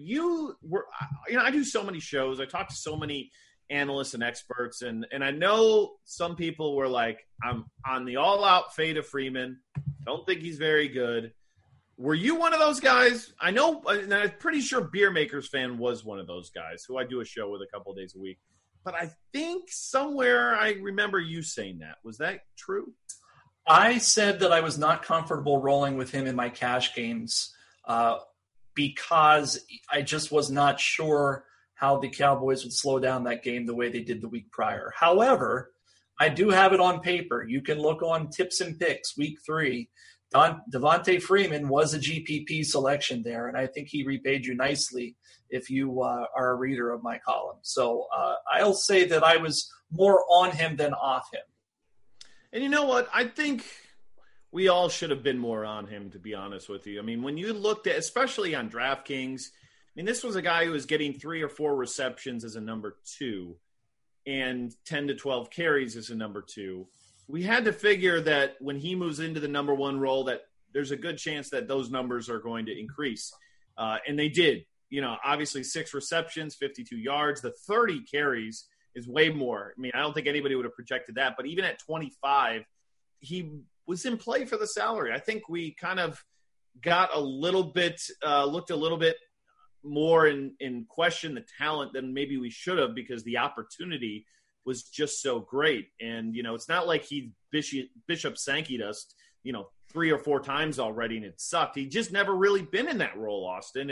I do so many shows. I talk to so many analysts and experts, and I know some people were like, I'm on the all-out fade of Freeman. Don't think he's very good. Were you one of those guys? I know, and I'm pretty sure Beer Makers Fan was one of those guys who I do a show with a couple of days a week. But I think somewhere I remember you saying that. Was that true? I said that I was not comfortable rolling with him in my cash games because I just was not sure how the Cowboys would slow down that game the way they did the week prior. However, I do have it on paper. You can look on Tips and Picks, week 3. Devontae Freeman was a GPP selection there, and I think he repaid you nicely if you are a reader of my column. So I'll say that I was more on him than off him. And you know what? I think we all should have been more on him, to be honest with you. I mean, when you looked at, especially on DraftKings, I mean, this was a guy who was getting 3 or 4 receptions as a number 2 and 10 to 12 carries as a number 2. We had to figure that when he moves into the number 1 role that there's a good chance that those numbers are going to increase. And they did. Obviously 6 receptions, 52 yards. The 30 carries is way more. I mean, I don't think anybody would have projected that. But even at 25, he was in play for the salary. I think we kind of got a little bit, looked a little bit more in question the talent than maybe we should have because the opportunity was just so great. And, it's not like he Bishop Sankey'd us, 3 or 4 times already and it sucked. He just never really been in that role, Austin. And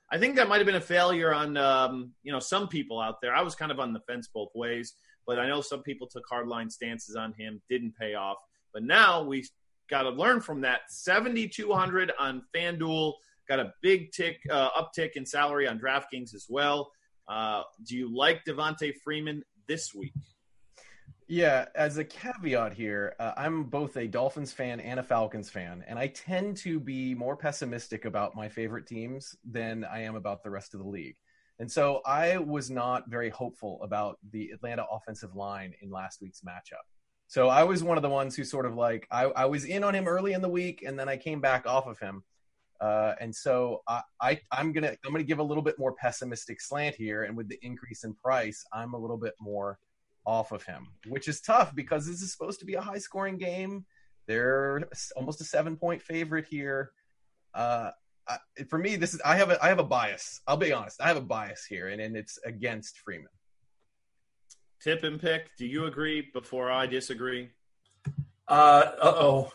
I think that might have been a failure on, some people out there. I was kind of on the fence both ways, but I know some people took hardline stances on him, didn't pay off. But now we got to learn from that. 7,200 on FanDuel, got a big uptick in salary on DraftKings as well. Do you like Devontae Freeman this week? Yeah, as a caveat here, I'm both a Dolphins fan and a Falcons fan, and I tend to be more pessimistic about my favorite teams than I am about the rest of the league. And so I was not very hopeful about the Atlanta offensive line in last week's matchup. So I was one of the ones who sort of like, I was in on him early in the week, and then I came back off of him. And so I'm gonna give a little bit more pessimistic slant here, and with the increase in price, I'm a little bit more off of him, which is tough because this is supposed to be a high-scoring game. They're almost a 7-point favorite here. For me, I have a bias. I'll be honest, I have a bias here, and it's against Freeman. Tip and pick. Do you agree before I disagree? Uh-oh.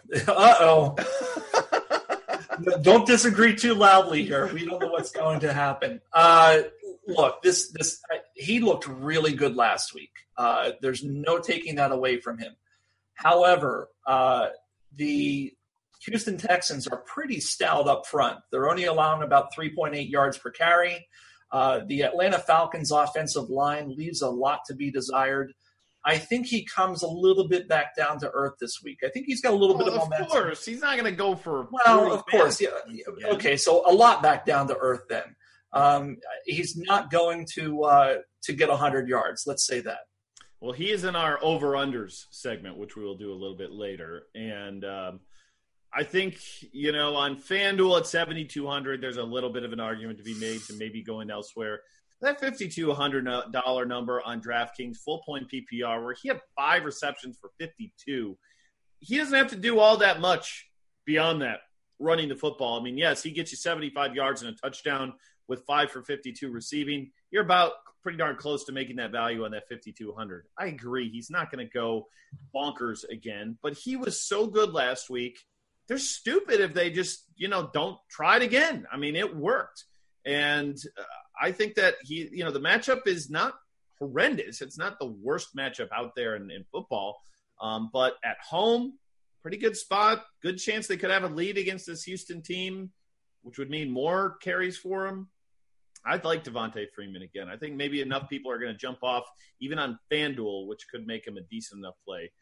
Don't disagree too loudly here. We don't know what's going to happen. Look, he looked really good last week. There's no taking that away from him. However, the Houston Texans are pretty stout up front. They're only allowing about 3.8 yards per carry. The Atlanta Falcons offensive line leaves a lot to be desired. I think he comes a little bit back down to earth this week. I think he's got a little bit of momentum. Of course. He's not going to go for – Well, of course. Yeah. Okay, so a lot back down to earth then. He's not going to get 100 yards. Let's say that. Well, he is in our over-unders segment, which we will do a little bit later. And I think, on FanDuel at 7,200, there's a little bit of an argument to be made to maybe going elsewhere. That $5,200 number on DraftKings, full point PPR, where he had 5 receptions for 52. He doesn't have to do all that much beyond that, running the football. I mean, yes, he gets you 75 yards and a touchdown with 5 for 52 receiving. You're about pretty darn close to making that value on that 5,200. I agree. He's not going to go bonkers again, but he was so good last week. They're stupid if they just, don't try it again. I mean, it worked. And I think that the matchup is not horrendous. It's not the worst matchup out there in football. But at home, pretty good spot. Good chance they could have a lead against this Houston team, which would mean more carries for him. I'd like Devontae Freeman again. I think maybe enough people are going to jump off, even on FanDuel, which could make him a decent enough play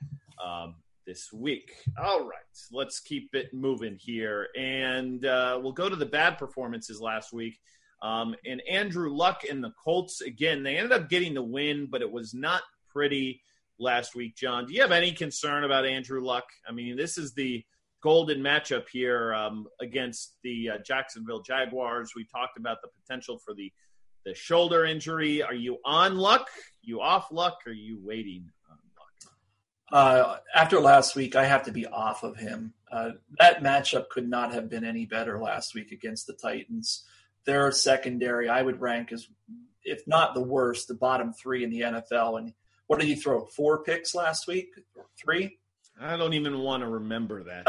this week. All right, let's keep it moving here. And we'll go to the bad performances last week. And Andrew Luck and the Colts, again, they ended up getting the win, but it was not pretty last week. John, do you have any concern about Andrew Luck? I mean, this is the golden matchup here against the Jacksonville Jaguars. We talked about the potential for the shoulder injury. Are you on Luck? You off Luck? Or are you waiting on Luck? After last week, I have to be off of him. That matchup could not have been any better last week against the Titans. Their secondary, I would rank as, if not the worst, the bottom 3 in the NFL. And what did he throw? 4 picks last week? 3? I don't even want to remember that.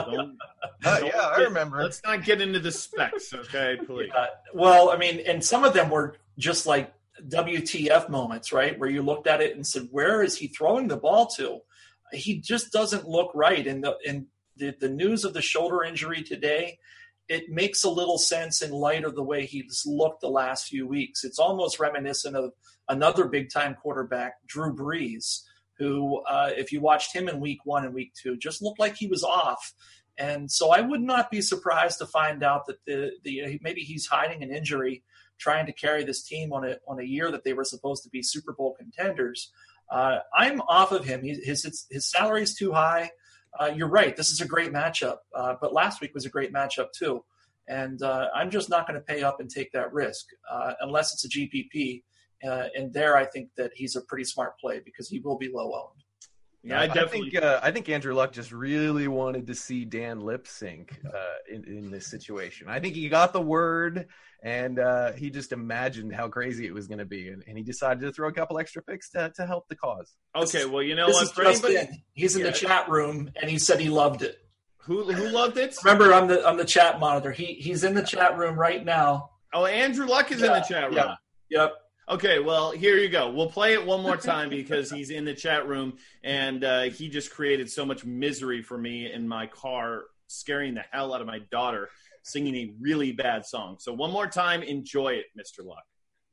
I remember. Let's not get into the specs, okay, please. Well, I mean, and some of them were just like WTF moments, right, where you looked at it and said, where is he throwing the ball to? He just doesn't look right. And the news of the shoulder injury today, it makes a little sense in light of the way he's looked the last few weeks. It's almost reminiscent of another big-time quarterback, Drew Brees, who, if you watched him in week 1 and week 2, just looked like he was off. And so I would not be surprised to find out that maybe he's hiding an injury, trying to carry this team on a year that they were supposed to be Super Bowl contenders. I'm off of him. His salary is too high. You're right. This is a great matchup, but last week was a great matchup too. And I'm just not going to pay up and take that risk unless it's a GPP. And there, I think that he's a pretty smart play because he will be low owned. Yeah, I think Andrew Luck just really wanted to see Dan lip sync in this situation. I think he got the word, and he just imagined how crazy it was going to be, and he decided to throw a couple extra picks to help the cause. Okay, well, you know this what? Is just in. He's in the chat room, and he said he loved it. Who loved it? Remember, I'm the chat monitor. He's in the chat room right now. Oh, Andrew Luck is in the chat room. Yep. Okay, well, here you go. We'll play it one more time because he's in the chat room, and he just created so much misery for me in my car, scaring the hell out of my daughter, singing a really bad song. So one more time, enjoy it, Mr. Luck.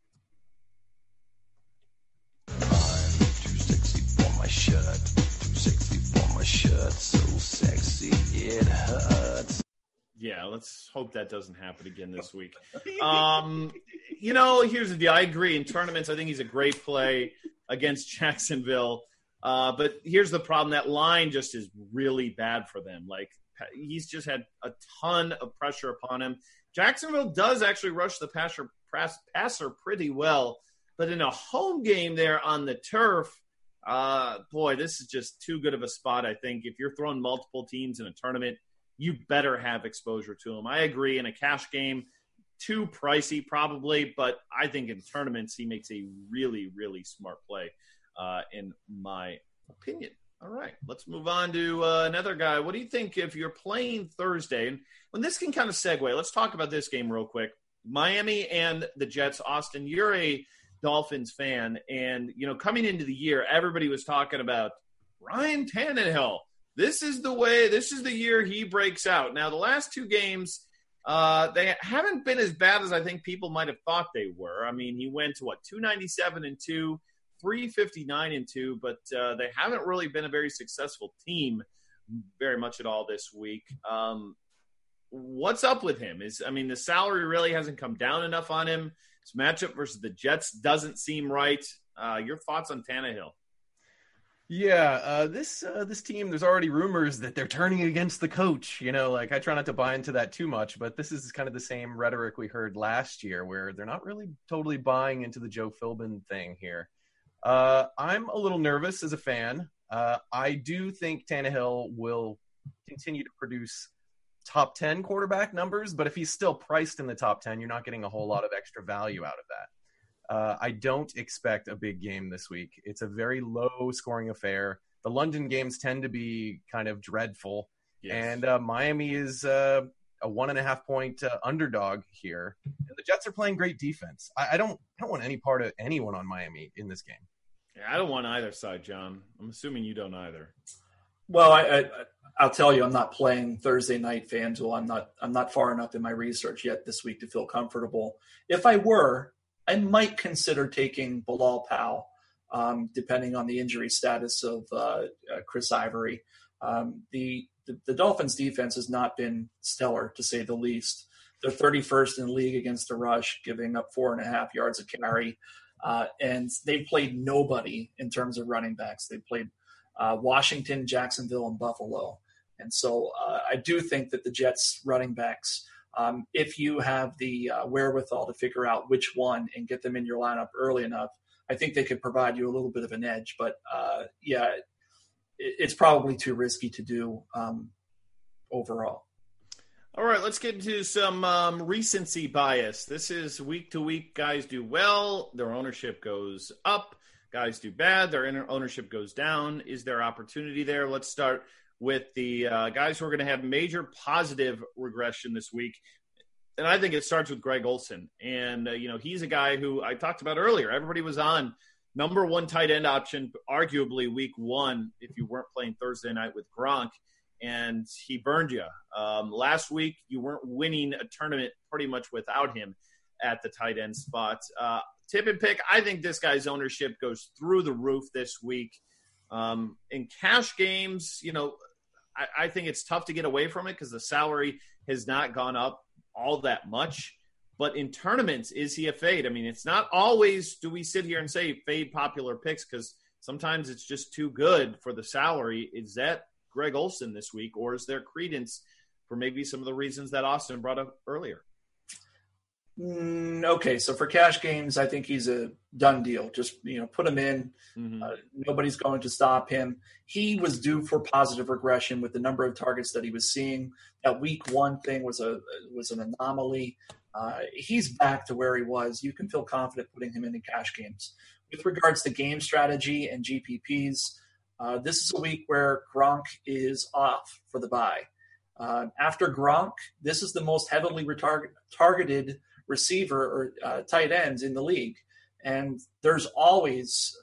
I'm too sexy for my shirt. Too sexy for my shirt. So sexy it hurts. Yeah, let's hope that doesn't happen again this week. Here's the deal. I agree. In tournaments, I think he's a great play against Jacksonville. But here's the problem. That line just is really bad for them. Like, he's just had a ton of pressure upon him. Jacksonville does actually rush the passer pretty well. But in a home game there on the turf, this is just too good of a spot, I think. If you're throwing multiple teams in a tournament, you better have exposure to him. I agree. In a cash game, too pricey probably, but I think in tournaments he makes a really, really smart play, in my opinion. All right, let's move on to another guy. What do you think if you're playing Thursday? And when this can kind of segue, let's talk about this game real quick. Miami and the Jets. Austin, you're a Dolphins fan, and coming into the year, everybody was talking about Ryan Tannehill. This is the year he breaks out. Now, the last two games, they haven't been as bad as I think people might have thought they were. I mean, he went to 297-2, 359-2, but they haven't really been a very successful team very much at all this week. What's up with him? The salary really hasn't come down enough on him. His matchup versus the Jets doesn't seem right. Your thoughts on Tannehill? Yeah, this team, there's already rumors that they're turning against the coach. I try not to buy into that too much, but this is kind of the same rhetoric we heard last year where they're not really totally buying into the Joe Philbin thing here. I'm a little nervous as a fan. I do think Tannehill will continue to produce top 10 quarterback numbers, but if he's still priced in the top 10, you're not getting a whole lot of extra value out of that. I don't expect a big game this week. It's a very low-scoring affair. The London games tend to be kind of dreadful, yes. And Miami is a 1.5-point underdog here. And the Jets are playing great defense. I don't want any part of anyone on Miami in this game. Yeah, I don't want either side, John. I'm assuming you don't either. Well, I'll tell you, I'm not playing Thursday night FanDuel. I'm not far enough in my research yet this week to feel comfortable. If I were, I might consider taking Bilal Powell, depending on the injury status of Chris Ivory. The Dolphins' defense has not been stellar, to say the least. They're 31st in the league against the rush, giving up 4.5 yards a carry. And they've played nobody in terms of running backs. They've played Washington, Jacksonville, and Buffalo. And so I do think that the Jets' running backs, if you have the wherewithal to figure out which one and get them in your lineup early enough, I think they could provide you a little bit of an edge. But, it's probably too risky to do overall. All right, let's get into some recency bias. This is week to week. Guys do well, their ownership goes up. Guys do bad, their ownership goes down. Is there opportunity there? Let's start with the guys who are going to have major positive regression this week. And I think it starts with Greg Olsen. And, he's a guy who I talked about earlier. Everybody was on number one tight end option, arguably week one, if you weren't playing Thursday night with Gronk. And he burned you. Last week, you weren't winning a tournament pretty much without him at the tight end spot. Tip and pick, I think this guy's ownership goes through the roof this week. In cash games, I think it's tough to get away from it because the salary has not gone up all that much. But in tournaments, is he a fade? I mean, it's not always do we sit here and say fade popular picks because sometimes it's just too good for the salary. Is that Greg Olsen this week, or is there credence for maybe some of the reasons that Austin brought up earlier? Okay, so for cash games, I think he's a done deal. Just put him in. Mm-hmm. Nobody's going to stop him. He was due for positive regression with the number of targets that he was seeing. That week one thing was an anomaly. He's back to where he was. You can feel confident putting him in cash games. With regards to game strategy and GPPs, this is a week where Gronk is off for the bye. After Gronk, this is the most heavily targeted receiver or tight ends in the league. And there's always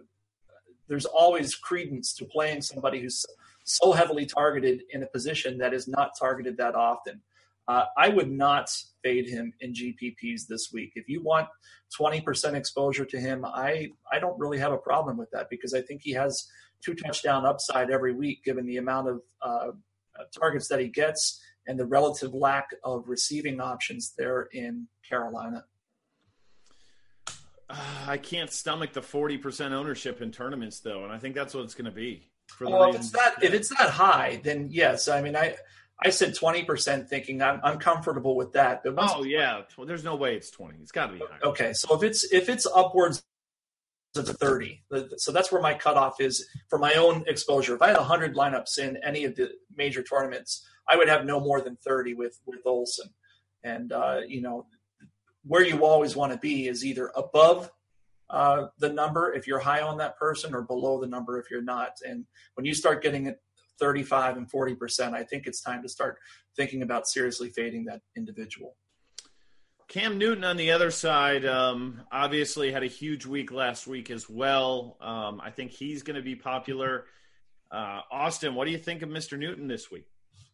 credence to playing somebody who's so heavily targeted in a position that is not targeted that often. I would not fade him in GPPs this week. If you want 20% exposure to him, I don't really have a problem with that, because I think he has 2 touchdown upside every week, given the amount of targets that he gets and the relative lack of receiving options there in Carolina. I can't stomach the 40% ownership in tournaments, though, and I think that's what it's going to be. Well, if it's that high, then yes. I mean, I said 20%, thinking I'm comfortable with that. But well, there's no way it's 20. It's got to be higher. Okay, so if it's upwards of 30, so that's where my cutoff is for my own exposure. If I had 100 lineups in any of the major tournaments, I would have no more than 30 with Olsen. And where you always want to be is either above the number if you're high on that person, or below the number if you're not. And when you start getting it 35 and 40%, I think it's time to start thinking about seriously fading that individual. Cam Newton on the other side, obviously had a huge week last week as well. I think he's going to be popular. Austin, what do you think of Mr. Newton this week?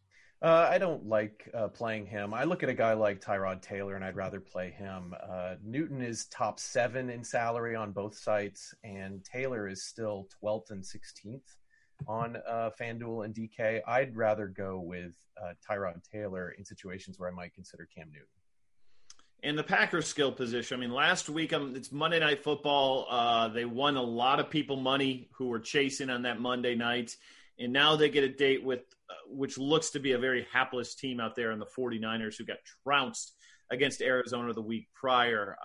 I don't like playing him. I look at a guy like Tyrod Taylor, and I'd rather play him. Newton is top 7 in salary on both sites, and Taylor is still 12th and 16th on FanDuel and DK. I'd rather go with Tyrod Taylor in situations where I might consider Cam Newton. And the Packers skill position, I mean, last week, it's Monday Night Football. They won a lot of people money who were chasing on that Monday night. And now they get a date with which looks to be a very hapless team out there in the 49ers, who got trounced against Arizona the week prior.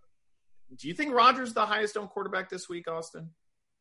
Do you think Rodgers is the highest owned quarterback this week, Austin?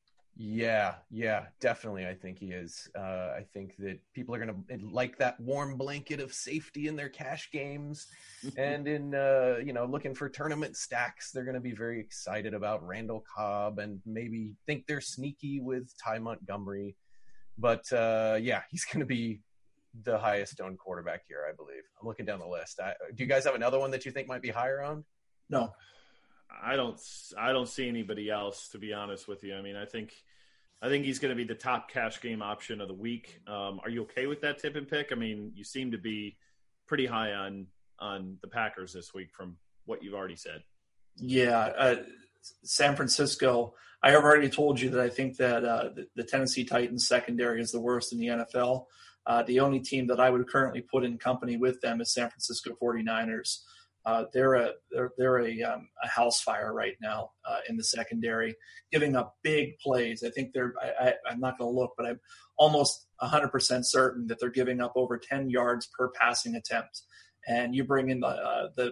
Yeah, definitely. I think he is. I think that people are going to like that warm blanket of safety in their cash games, and in looking for tournament stacks, they're going to be very excited about Randall Cobb and maybe think they're sneaky with Ty Montgomery. But he's going to be the highest owned quarterback here, I believe. I'm looking down the list. Do you guys have another one that you think might be higher owned? No. I don't see anybody else, to be honest with you. I mean, I think he's going to be the top cash game option of the week. Are you okay with that tip and pick? I mean, you seem to be pretty high on the Packers this week from what you've already said. Yeah, San Francisco. I have already told you that I think that the Tennessee Titans secondary is the worst in the NFL. The only team that I would currently put in company with them is San Francisco 49ers. They're a house fire right now in the secondary, giving up big plays. I think I'm not going to look, but I'm almost 100% certain that they're giving up over 10 yards per passing attempt. And you bring in the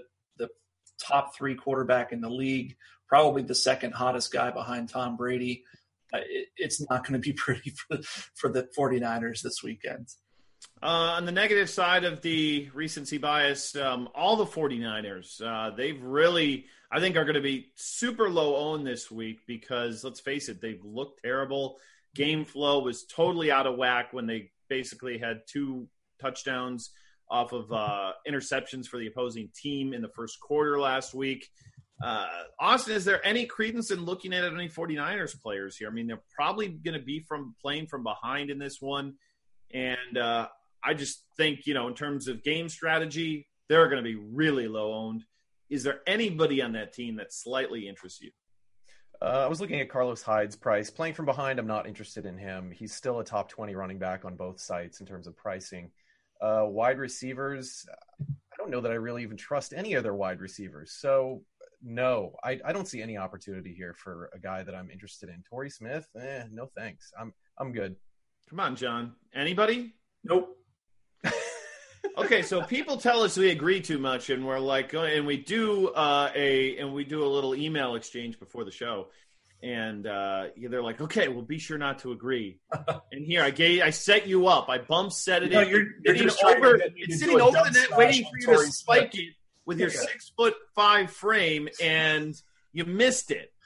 top 3 quarterback in the league, probably the second hottest guy behind Tom Brady. It's not going to be pretty for the 49ers this weekend. On the negative side of the recency bias, all the 49ers, they've really, I think, are going to be super low owned this week because, let's face it, they've looked terrible. Game flow was totally out of whack when they basically had 2 touchdowns off of interceptions for the opposing team in the first quarter last week. Austin, is there any credence in looking at any 49ers players here? I mean, they're probably going to be playing from behind in this one. And I just think, in terms of game strategy, they're going to be really low owned. Is there anybody on that team that slightly interests you? I was looking at Carlos Hyde's price. Playing from behind, I'm not interested in him. He's still a top 20 running back on both sites in terms of pricing. Wide receivers, I don't know that I really even trust any other wide receivers. So, no, I don't see any opportunity here for a guy that I'm interested in. Torrey Smith, no thanks. I'm good. Come on, John. Anybody? Nope. Okay, so people tell us we agree too much, and we're like, and we do a little email exchange before the show, and they're like, okay, well, be sure not to agree. And here I set you up. I bump set it in. You're just over. It's sitting over the net, waiting for you to spike it with your 6'5" frame, and you missed it.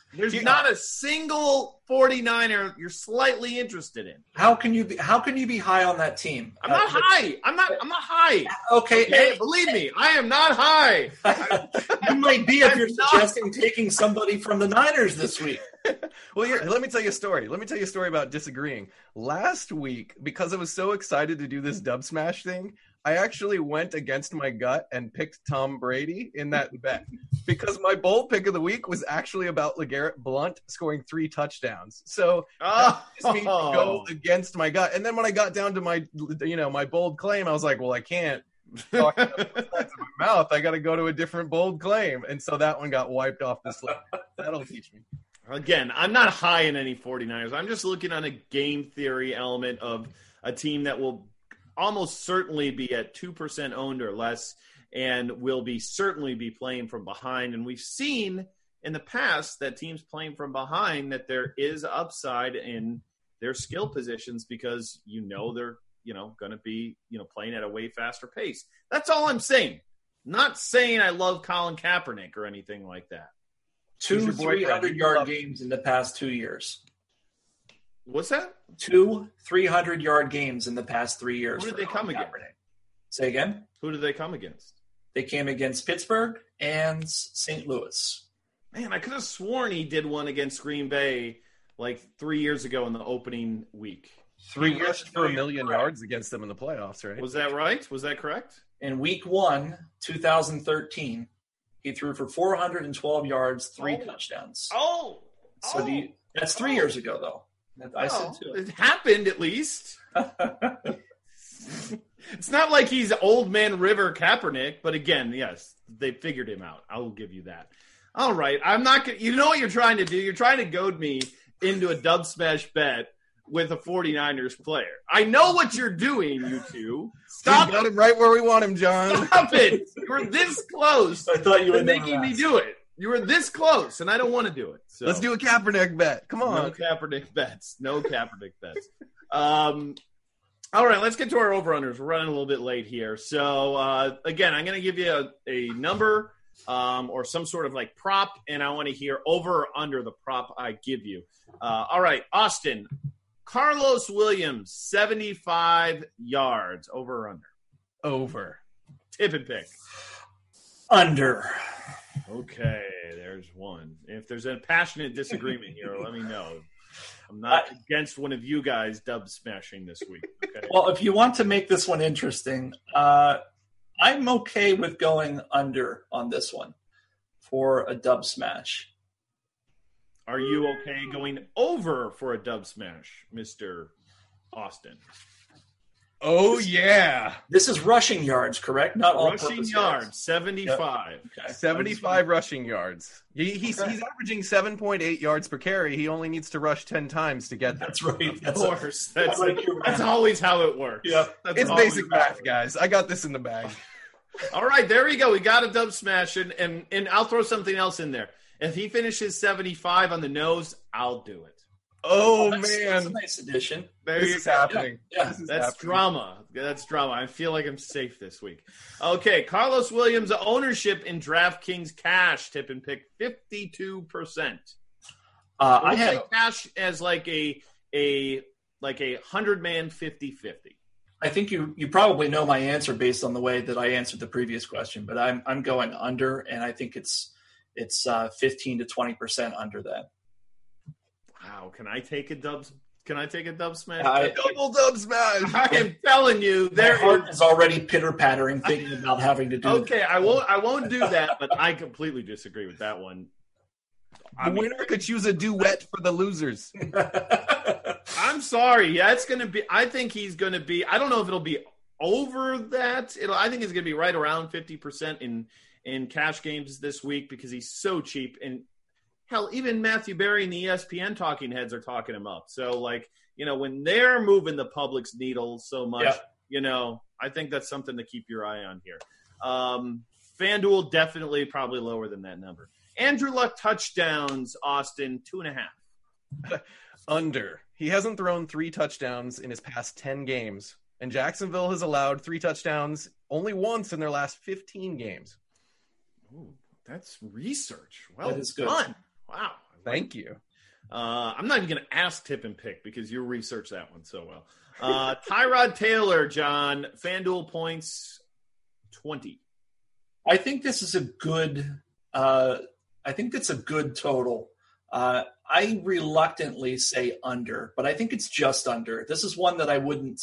There's not a single 49er you're slightly interested in. How can you be high on that team? I'm not high. I'm not high. Okay. Believe me, I am not high. You might be if you're suggesting taking somebody from the Niners this week. Well, here, let me tell you a story. Let me tell you a story about disagreeing. Last week, because I was so excited to do this dub smash thing, I actually went against my gut and picked Tom Brady in that bet because my bold pick of the week was actually about LeGarrette Blount scoring 3 touchdowns. So that forced me to go against my gut. And then when I got down to my bold claim, I was like, well, I can't talk out of my mouth. I got to go to a different bold claim. And so that one got wiped off this list. That'll teach me. Again, I'm not high in any 49ers. I'm just looking on a game theory element of a team that will almost certainly be at 2% owned or less and will certainly be playing from behind. And we've seen in the past that teams playing from behind that there is upside in their skill positions because they're going to be playing at a way faster pace. That's all I'm saying. Not saying I love Colin Kaepernick or anything like that. 2 300-yard games in the past 2 years. What's that? 2 300-yard games in the past 3 years. Who did they come against? Say again? Who did they come against? They came against Pittsburgh and St. Louis. Man, I could have sworn he did one against Green Bay like 3 years ago in the opening week. 3 years for 1 million yards against them in the playoffs, right? Was that right? Was that correct? In week 1, 2013, he threw for 412 yards, 3 touchdowns. That's 3 years ago, though. I said 2. It happened at least. It's not like he's old man River Kaepernick, but again, yes, they figured him out. I will give you that. All right, I'm not going. You know what you're trying to do? You're trying to goad me into a dub smash bet with a 49ers player. I know what you're doing, you two. Stop. We got him right where we want him, John. Stop it. You were this close. I thought you were making me do it. You were this close, and I don't want to do it. So. Let's do a Kaepernick bet. Come on. No Kaepernick bets. All right, let's get to our over-unders. We're running a little bit late here. So, again, I'm going to give you a number or some sort of like prop, and I want to hear over or under the prop I give you. All right, Austin, Carlos Williams, 75 yards, over or under? Over. Tip and pick. Under. Okay, there's one. If there's a passionate disagreement here, let me know. I'm not against one of you guys dub smashing this week. Okay? Well, if you want to make this one interesting, I'm okay with going under on this one for a dub smash. Are you okay going over for a dub smash, Mr. Austin? Oh, yeah. This is rushing yards, correct? Not all rushing yards, 75. Yep. Okay. 75 rushing yards. He's averaging 7.8 yards per carry. He only needs to rush 10 times to get there. That's right. Of course. That's always how it works. Yeah. It's basic math, guys. I got this in the bag. All right, there we go. We got a dub smash, and I'll throw something else in there. If he finishes 75 on the nose, I'll do it. Oh, man. That's a nice addition. This is happening. Yeah. That's drama. That's drama. I feel like I'm safe this week. Okay, Carlos Williams, ownership in DraftKings cash, tip and pick 52%. I have cash as like a 100-man 50-50. I think you probably know my answer based on the way that I answered the previous question, but I'm going under, and I think it's 15 to 20% under that. Wow, can I take a dub smash? Double dub smash. I am telling you, their heart is already pitter-pattering thinking about having to do okay, that. I won't do that, but I completely disagree with that one. The winner could choose a duet for the losers. I'm sorry. Yeah, it's going to be – I think he's going to be – I don't know if it'll be over that. I think it's going to be right around 50% in cash games this week because he's so cheap. And, hell, even Matthew Berry and the ESPN talking heads are talking him up. So, when they're moving the public's needle so much, I think that's something to keep your eye on here. FanDuel definitely probably lower than that number. Andrew Luck touchdowns, Austin, 2.5. Under. He hasn't thrown 3 touchdowns in his past 10 games, and Jacksonville has allowed 3 touchdowns only once in their last 15 games. Ooh, that's research. Well that is good. Done. Wow. Thank you. I'm not even going to ask Tip and Pick because you researched that one so well. Tyrod Taylor, John, FanDuel points 20. I think this is a good. I think that's a good total. I reluctantly say under, but I think it's just under. This is one that I wouldn't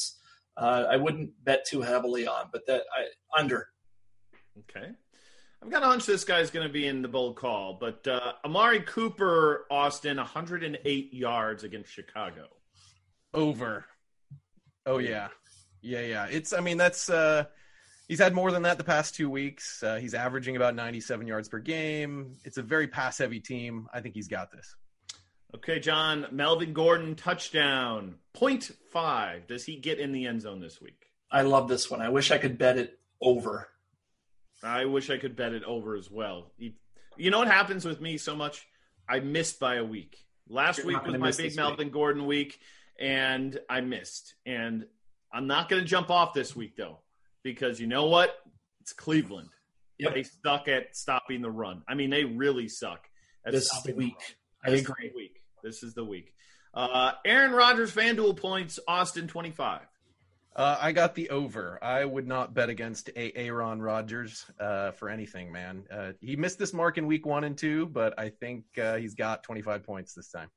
bet too heavily on, but under. Okay. I've got a hunch this guy's going to be in the bold call, but Amari Cooper, Austin, 108 yards against Chicago. Over. Oh, yeah. Yeah. That's he's had more than that the past 2 weeks. He's averaging about 97 yards per game. It's a very pass-heavy team. I think he's got this. Okay, John, Melvin Gordon, touchdown, 0.5. Does he get in the end zone this week? I love this one. I wish I could bet it over. I wish I could bet it over as well. You know what happens with me so much? I missed by a week. Last week was my big Melvin Gordon week, and I missed. And I'm not going to jump off this week, though, because you know what? It's Cleveland. Yep. They suck at stopping the run. I mean, they really suck at this stopping is the week. I agree. This is the week. Aaron Rodgers, FanDuel points, Austin, 25. I got the over. I would not bet against Aaron Rodgers for anything, man. He missed this mark in week 1 and 2, but I think he's got 25 points this time.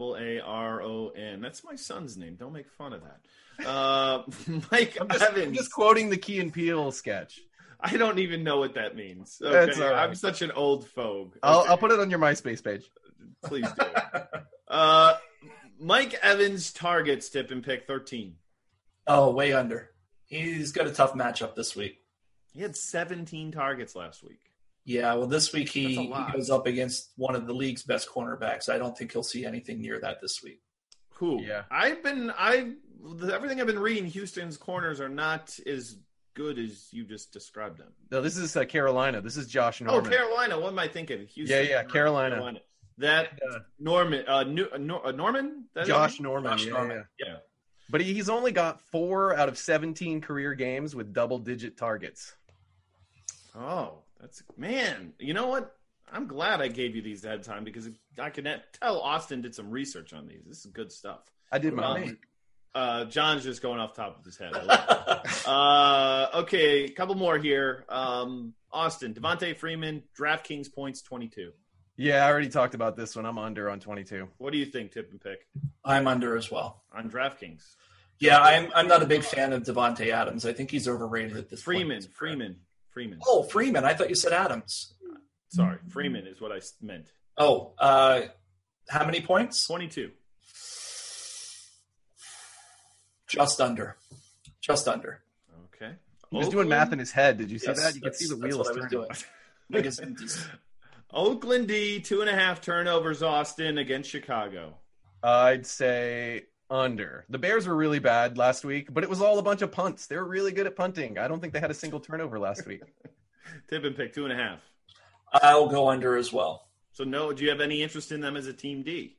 AARON. That's my son's name. Don't make fun of that. Mike Evans. I'm just quoting the Key and Peele sketch. I don't even know what that means. Okay? That's all right. I'm such an old fogue. Okay. I'll put it on your MySpace page. Please do. Mike Evans targets Tip and Pick 13. Oh, way under. He's got a tough matchup this week. He had 17 targets last week. Yeah, well, this week he goes up against one of the league's best cornerbacks. I don't think he'll see anything near that this week. Who? Yeah. Everything I've been reading, Houston's corners are not as good as you just described them. No, this is Carolina. This is Josh Norman. Oh, Carolina. What am I thinking? Houston. Yeah, Carolina. That Norman. Norman? Josh Norman. Yeah. But he's only got 4 out of 17 career games with double-digit targets. Oh, man. You know what? I'm glad I gave you these ahead of time because I can tell Austin did some research on these. This is good stuff. I did my own. John's just going off top of his head. Okay, a couple more here. Austin, Devontae Freeman, DraftKings points 22. Yeah, I already talked about this one. I'm under on 22. What do you think, Tip and Pick? I'm under as well. On DraftKings. Yeah, I'm not a big fan of Devontae Adams. I think he's overrated at this point. Freeman. Oh, Freeman. I thought you said Adams. Sorry, Freeman is what I meant. Oh, how many points? 22. Just under. Okay. He was doing math in his head. Did you see that? You can see the wheels turning. Oakland D, 2.5 turnovers, Austin, against Chicago. I'd say under. The Bears were really bad last week, but it was all a bunch of punts. They were really good at punting. I don't think they had a single turnover last week. Tip and Pick, 2.5. I'll go under as well. So, no, do you have any interest in them as a team D?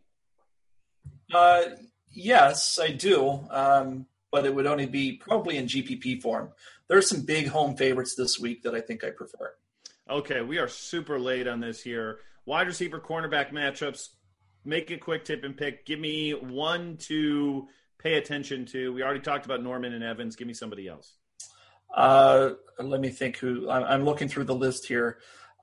Yes, I do, but it would only be probably in GPP form. There are some big home favorites this week that I think I prefer. Okay, we are super late on this here. Wide receiver, cornerback matchups. Make it quick, Tip and Pick. Give me one to pay attention to. We already talked about Norman and Evans. Give me somebody else. Let me think who. I'm looking through the list here.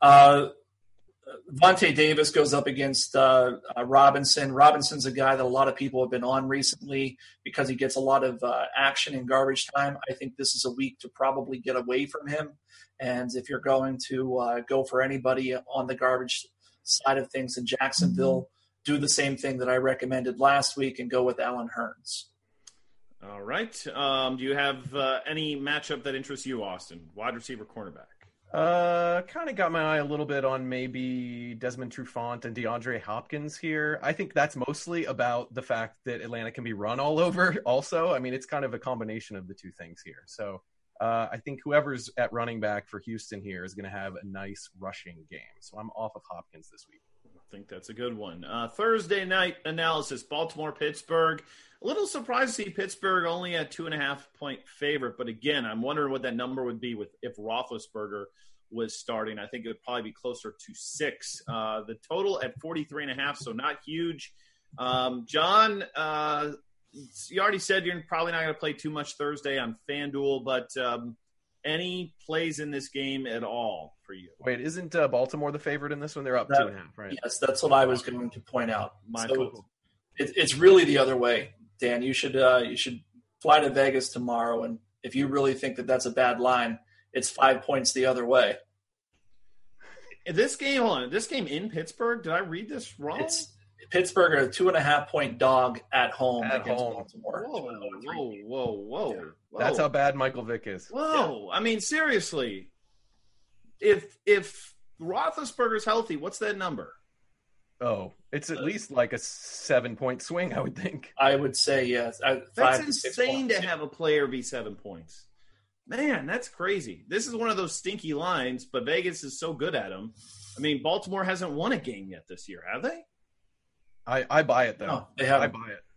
Vontae Davis goes up against Robinson. Robinson's a guy that a lot of people have been on recently because he gets a lot of action in garbage time. I think this is a week to probably get away from him. And if you're going to go for anybody on the garbage side of things in Jacksonville, do the same thing that I recommended last week and go with Allen Hurns. All right. Do you have any matchup that interests you, Austin? Wide receiver, cornerback. Kind of got my eye a little bit on maybe Desmond Trufant and DeAndre Hopkins here. I think that's mostly about the fact that Atlanta can be run all over also. I mean, it's kind of a combination of the two things here. So I think whoever's at running back for Houston here is going to have a nice rushing game. So I'm off of Hopkins this week. I think that's a good one. Thursday night analysis, Baltimore-Pittsburgh. A little surprised to see Pittsburgh only at 2.5-point favorite. But again, I'm wondering what that number would be if Roethlisberger was starting. I think it would probably be closer to 6. The total at 43.5, so not huge. John, you already said you're probably not going to play too much Thursday on FanDuel, but any plays in this game at all for you? Wait, isn't Baltimore the favorite in this one? They're up 2.5, right? Yes, that's what I was going to point out. Michael. So it's really the other way, Dan. You should fly to Vegas tomorrow, and if you really think that that's a bad line, it's 5 points the other way. This game, hold on. This game in Pittsburgh, did I read this wrong? It's Pittsburgh are a 2.5-point dog at home against Baltimore. Whoa. That's how bad Michael Vick is. Whoa. Yeah. I mean, seriously, if Roethlisberger's healthy, what's that number? Oh, it's at least like a 7-point swing, I would think. I would say, yes. That's insane to have a player be 7 points. Man, that's crazy. This is one of those stinky lines, but Vegas is so good at them. I mean, Baltimore hasn't won a game yet this year, have they? I buy it, though. No, they haven't. I buy it.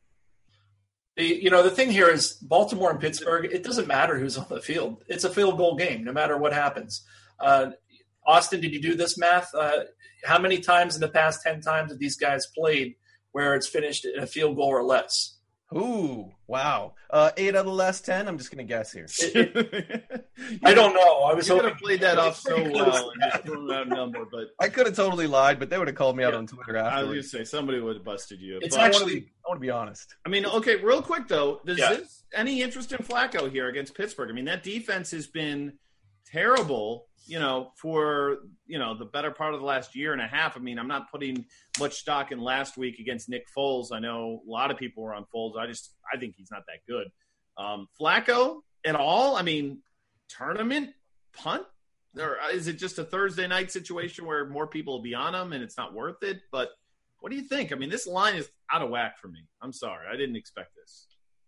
The thing here is Baltimore and Pittsburgh, it doesn't matter who's on the field. It's a field goal game, no matter what happens. Austin, did you do this math? How many times in the past 10 times have these guys played where it's finished in a field goal or less? Ooh, wow. 8 out of the last 10? I'm just going to guess here. I don't know. I was you hoping could have played that off so well and just thrown out a number, but I could have totally lied, but they would have called me out on Twitter I was afterwards. going to say somebody would have busted you. It's But- actually I want to be honest. I mean, okay, real quick though, does Yeah. this any interest in Flacco here against Pittsburgh? I mean, that defense has been terrible, for the better part of the last year and a half. I mean, I'm not putting much stock in last week against Nick Foles. I know a lot of people were on Foles. I think he's not that good. Flacco at all? I mean, tournament punt, or is it just a Thursday night situation where more people will be on him and it's not worth it? But what do you think? I mean, this line is out of whack for me. I'm sorry. I didn't expect this.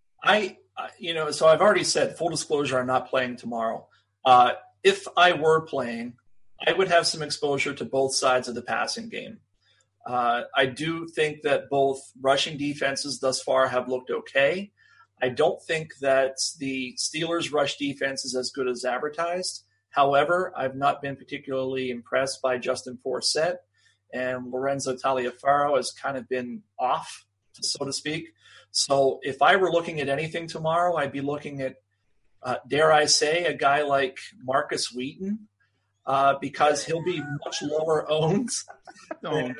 So I've already said, full disclosure, I'm not playing tomorrow. If I were playing, I would have some exposure to both sides of the passing game. I do think that both rushing defenses thus far have looked okay. I don't think that the Steelers' rush defense is as good as advertised. However, I've not been particularly impressed by Justin Forsett, and Lorenzo Taliaferro has kind of been off, so to speak. So if I were looking at anything tomorrow, I'd be looking at, dare I say, a guy like Marcus Wheaton, because he'll be much lower owned. Don't.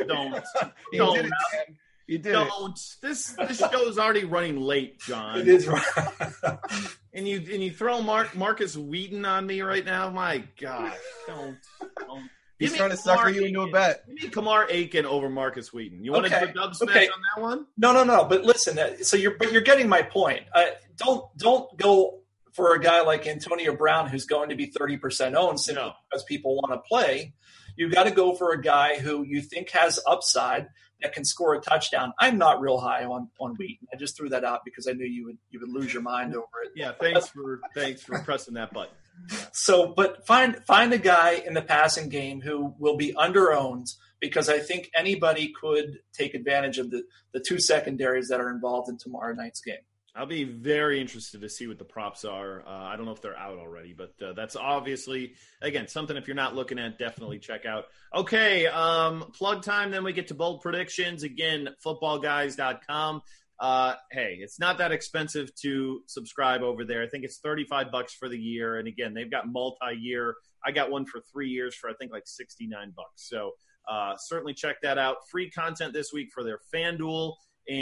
You did it. Don't. This show's already running late, John. It is right. And you throw Marcus Wheaton on me right now? My gosh. Don't. He's Give me trying to sucker Kamar you into a Aiken. bet. Give me Kamar Aiken over Marcus Wheaton. You want to do a dub smash on that one? No. But listen, so you're getting my point. Don't go for a guy like Antonio Brown who's going to be 30% owned simply because people want to play. You've got to go for a guy who you think has upside that can score a touchdown. I'm not real high on Wheaton. I just threw that out because I knew you would lose your mind over it. Yeah, thanks for pressing that button. So, but find a guy in the passing game who will be under-owned, because I think anybody could take advantage of the two secondaries that are involved in tomorrow night's game. I'll be very interested to see what the props are. I don't know if they're out already, but that's obviously, again, something if you're not looking at, definitely check out. Okay, plug time, then we get to bold predictions. Again, footballguys.com. Hey, it's not that expensive to subscribe over there. I think it's $35 for the year. And again, they've got multi-year. I got one for 3 years for I think like $69. So certainly check that out. Free content this week for their FanDuel.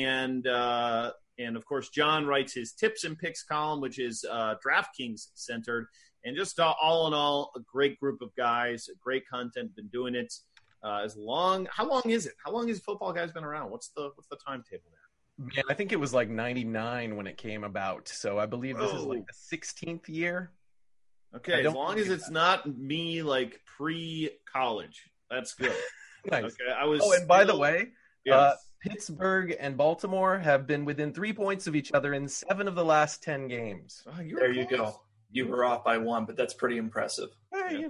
And of course, John writes his tips and picks column, which is DraftKings centered. And just all in all, a great group of guys, great content, been doing it how long is it? How long has Football Guys been around? What's the timetable there? Man, I think it was like 99 when it came about. So I believe this is like the 16th year. Okay, as long as it's not me like pre-college, that's good. Nice. Okay, and by the way, yes. Pittsburgh and Baltimore have been within 3 points of each other in 7 of the last 10 games. Oh, There you go. You were off by 1, but that's pretty impressive. Hey,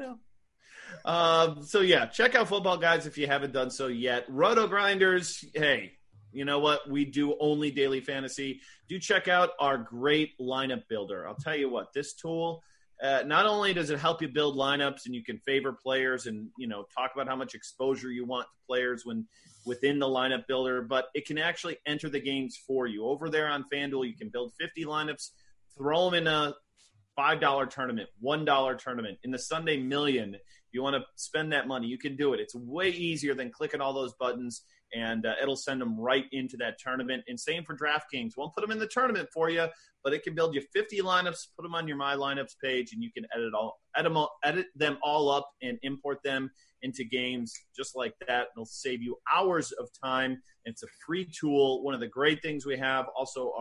So yeah, check out Football Guys if you haven't done so yet. Roto Grinders, hey, you know what? We do only daily fantasy. Do check out our great lineup builder. I'll tell you what, this tool, not only does it help you build lineups and you can favor players and, talk about how much exposure you want to players within the lineup builder, but it can actually enter the games for you. Over there on FanDuel, you can build 50 lineups, throw them in a $5 tournament, $1 tournament, in the Sunday Million. If you want to spend that money, you can do it. It's way easier than clicking all those buttons, and it'll send them right into that tournament. And same for DraftKings. Won't put them in the tournament for you, but it can build you 50 lineups, put them on your My Lineups page, and you can edit them all up and import them into games just like that. It'll save you hours of time. It's a free tool. One of the great things we have also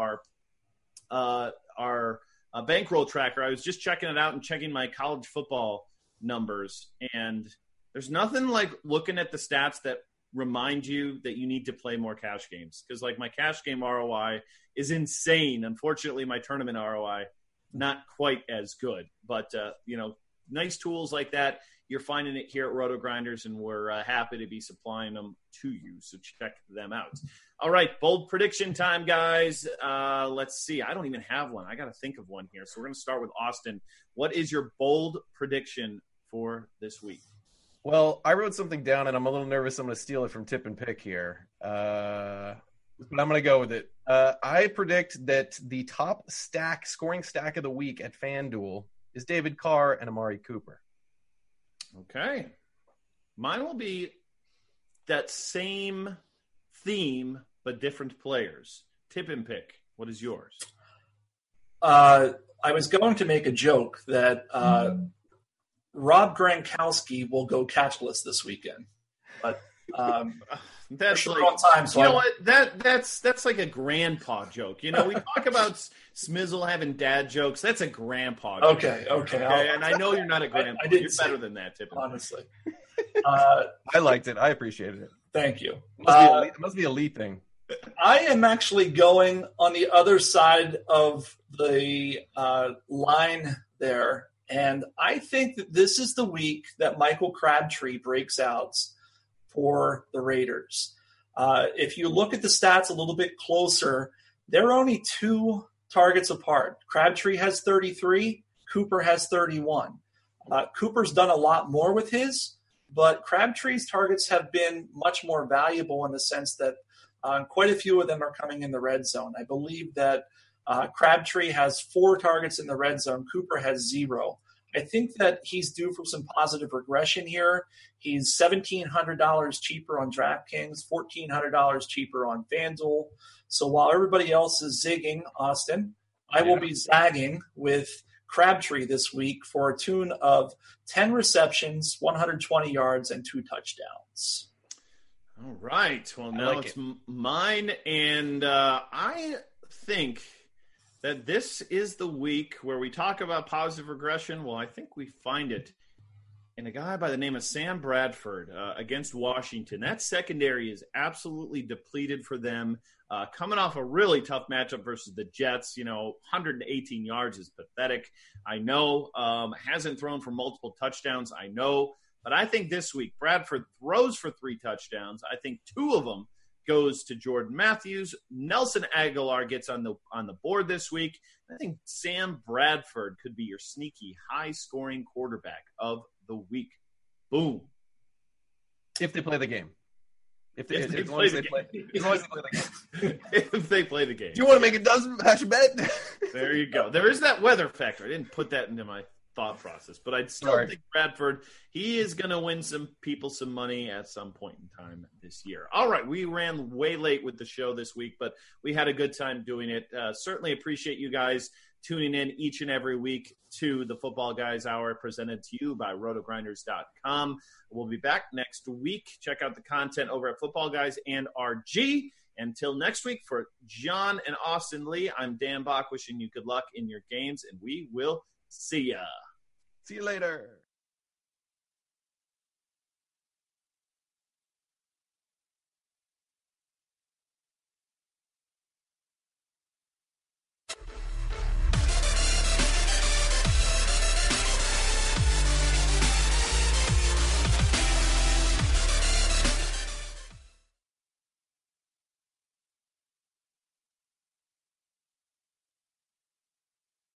our bankroll tracker. I was just checking it out and checking my college football numbers, and there's nothing like looking at the stats that remind you that you need to play more cash games, because like my cash game ROI is insane. Unfortunately, my tournament ROI not quite as good, but nice tools like that. You're finding it here at Roto Grinders, and we're happy to be supplying them to you, so check them out. All right, bold prediction time, guys. Let's see. I don't even have one. I got to think of one here. So we're going to start with Austin. What is your bold prediction for this week? Well, I wrote something down, and I'm a little nervous I'm going to steal it from Tip and Pick here. But I'm going to go with it. I predict that the top scoring stack of the week at FanDuel is David Carr and Amari Cooper. Okay. Mine will be that same theme, but different players. Tip and Pick. What is yours? I was going to make a joke that Rob Gronkowski will go catchless this weekend, but that's sure like, on time. So what? That's like a grandpa joke. We talk about Smizzle having dad jokes. That's a grandpa joke. Okay. And I know you're not a grandpa. You're better than that, Tip. Honestly. I liked it. I appreciated it. Thank you. It must be a Lee thing. I am actually going on the other side of the line there, and I think that this is the week that Michael Crabtree breaks out for the Raiders. If you look at the stats a little bit closer, they're only 2 targets apart. Crabtree has 33, Cooper has 31. Cooper's done a lot more with his, but Crabtree's targets have been much more valuable in the sense that quite a few of them are coming in the red zone. I believe that Crabtree has 4 targets in the red zone. Cooper has 0. I think that he's due for some positive regression here. He's $1,700 cheaper on DraftKings, $1,400 cheaper on FanDuel. So while everybody else is zigging, Austin, I will be zagging with Crabtree this week for a tune of 10 receptions, 120 yards, and 2 touchdowns. All right. Well, now it's mine, and I think that this is the week where we talk about positive regression. Well, I think we find it in a guy by the name of Sam Bradford against Washington. That secondary is absolutely depleted for them. Coming off a really tough matchup versus the Jets, 118 yards is pathetic. I know. Hasn't thrown for multiple touchdowns. I know. But I think this week, Bradford throws for 3 touchdowns. I think 2 of them goes to Jordan Matthews. Nelson Aguilar gets on the board this week. I think Sam Bradford could be your sneaky high-scoring quarterback of the week. Boom. If they play the game. If they play the game. If they play the game. Do you want to make a dozen match bet? There you go. There is that weather factor. I didn't put that into my thought process, but I'd still think Bradford, he is going to win some people some money at some point in time this year. All right, we ran way late with the show this week, but we had a good time doing it. Certainly appreciate you guys tuning in each and every week to the Football Guys Hour presented to you by rotogrinders.com. We'll be back next week. Check out the content over at Football Guys and RG. Until next week, for John and Austin Lee, I'm Dan Bach, wishing you good luck in your games, and we will see ya. See you later.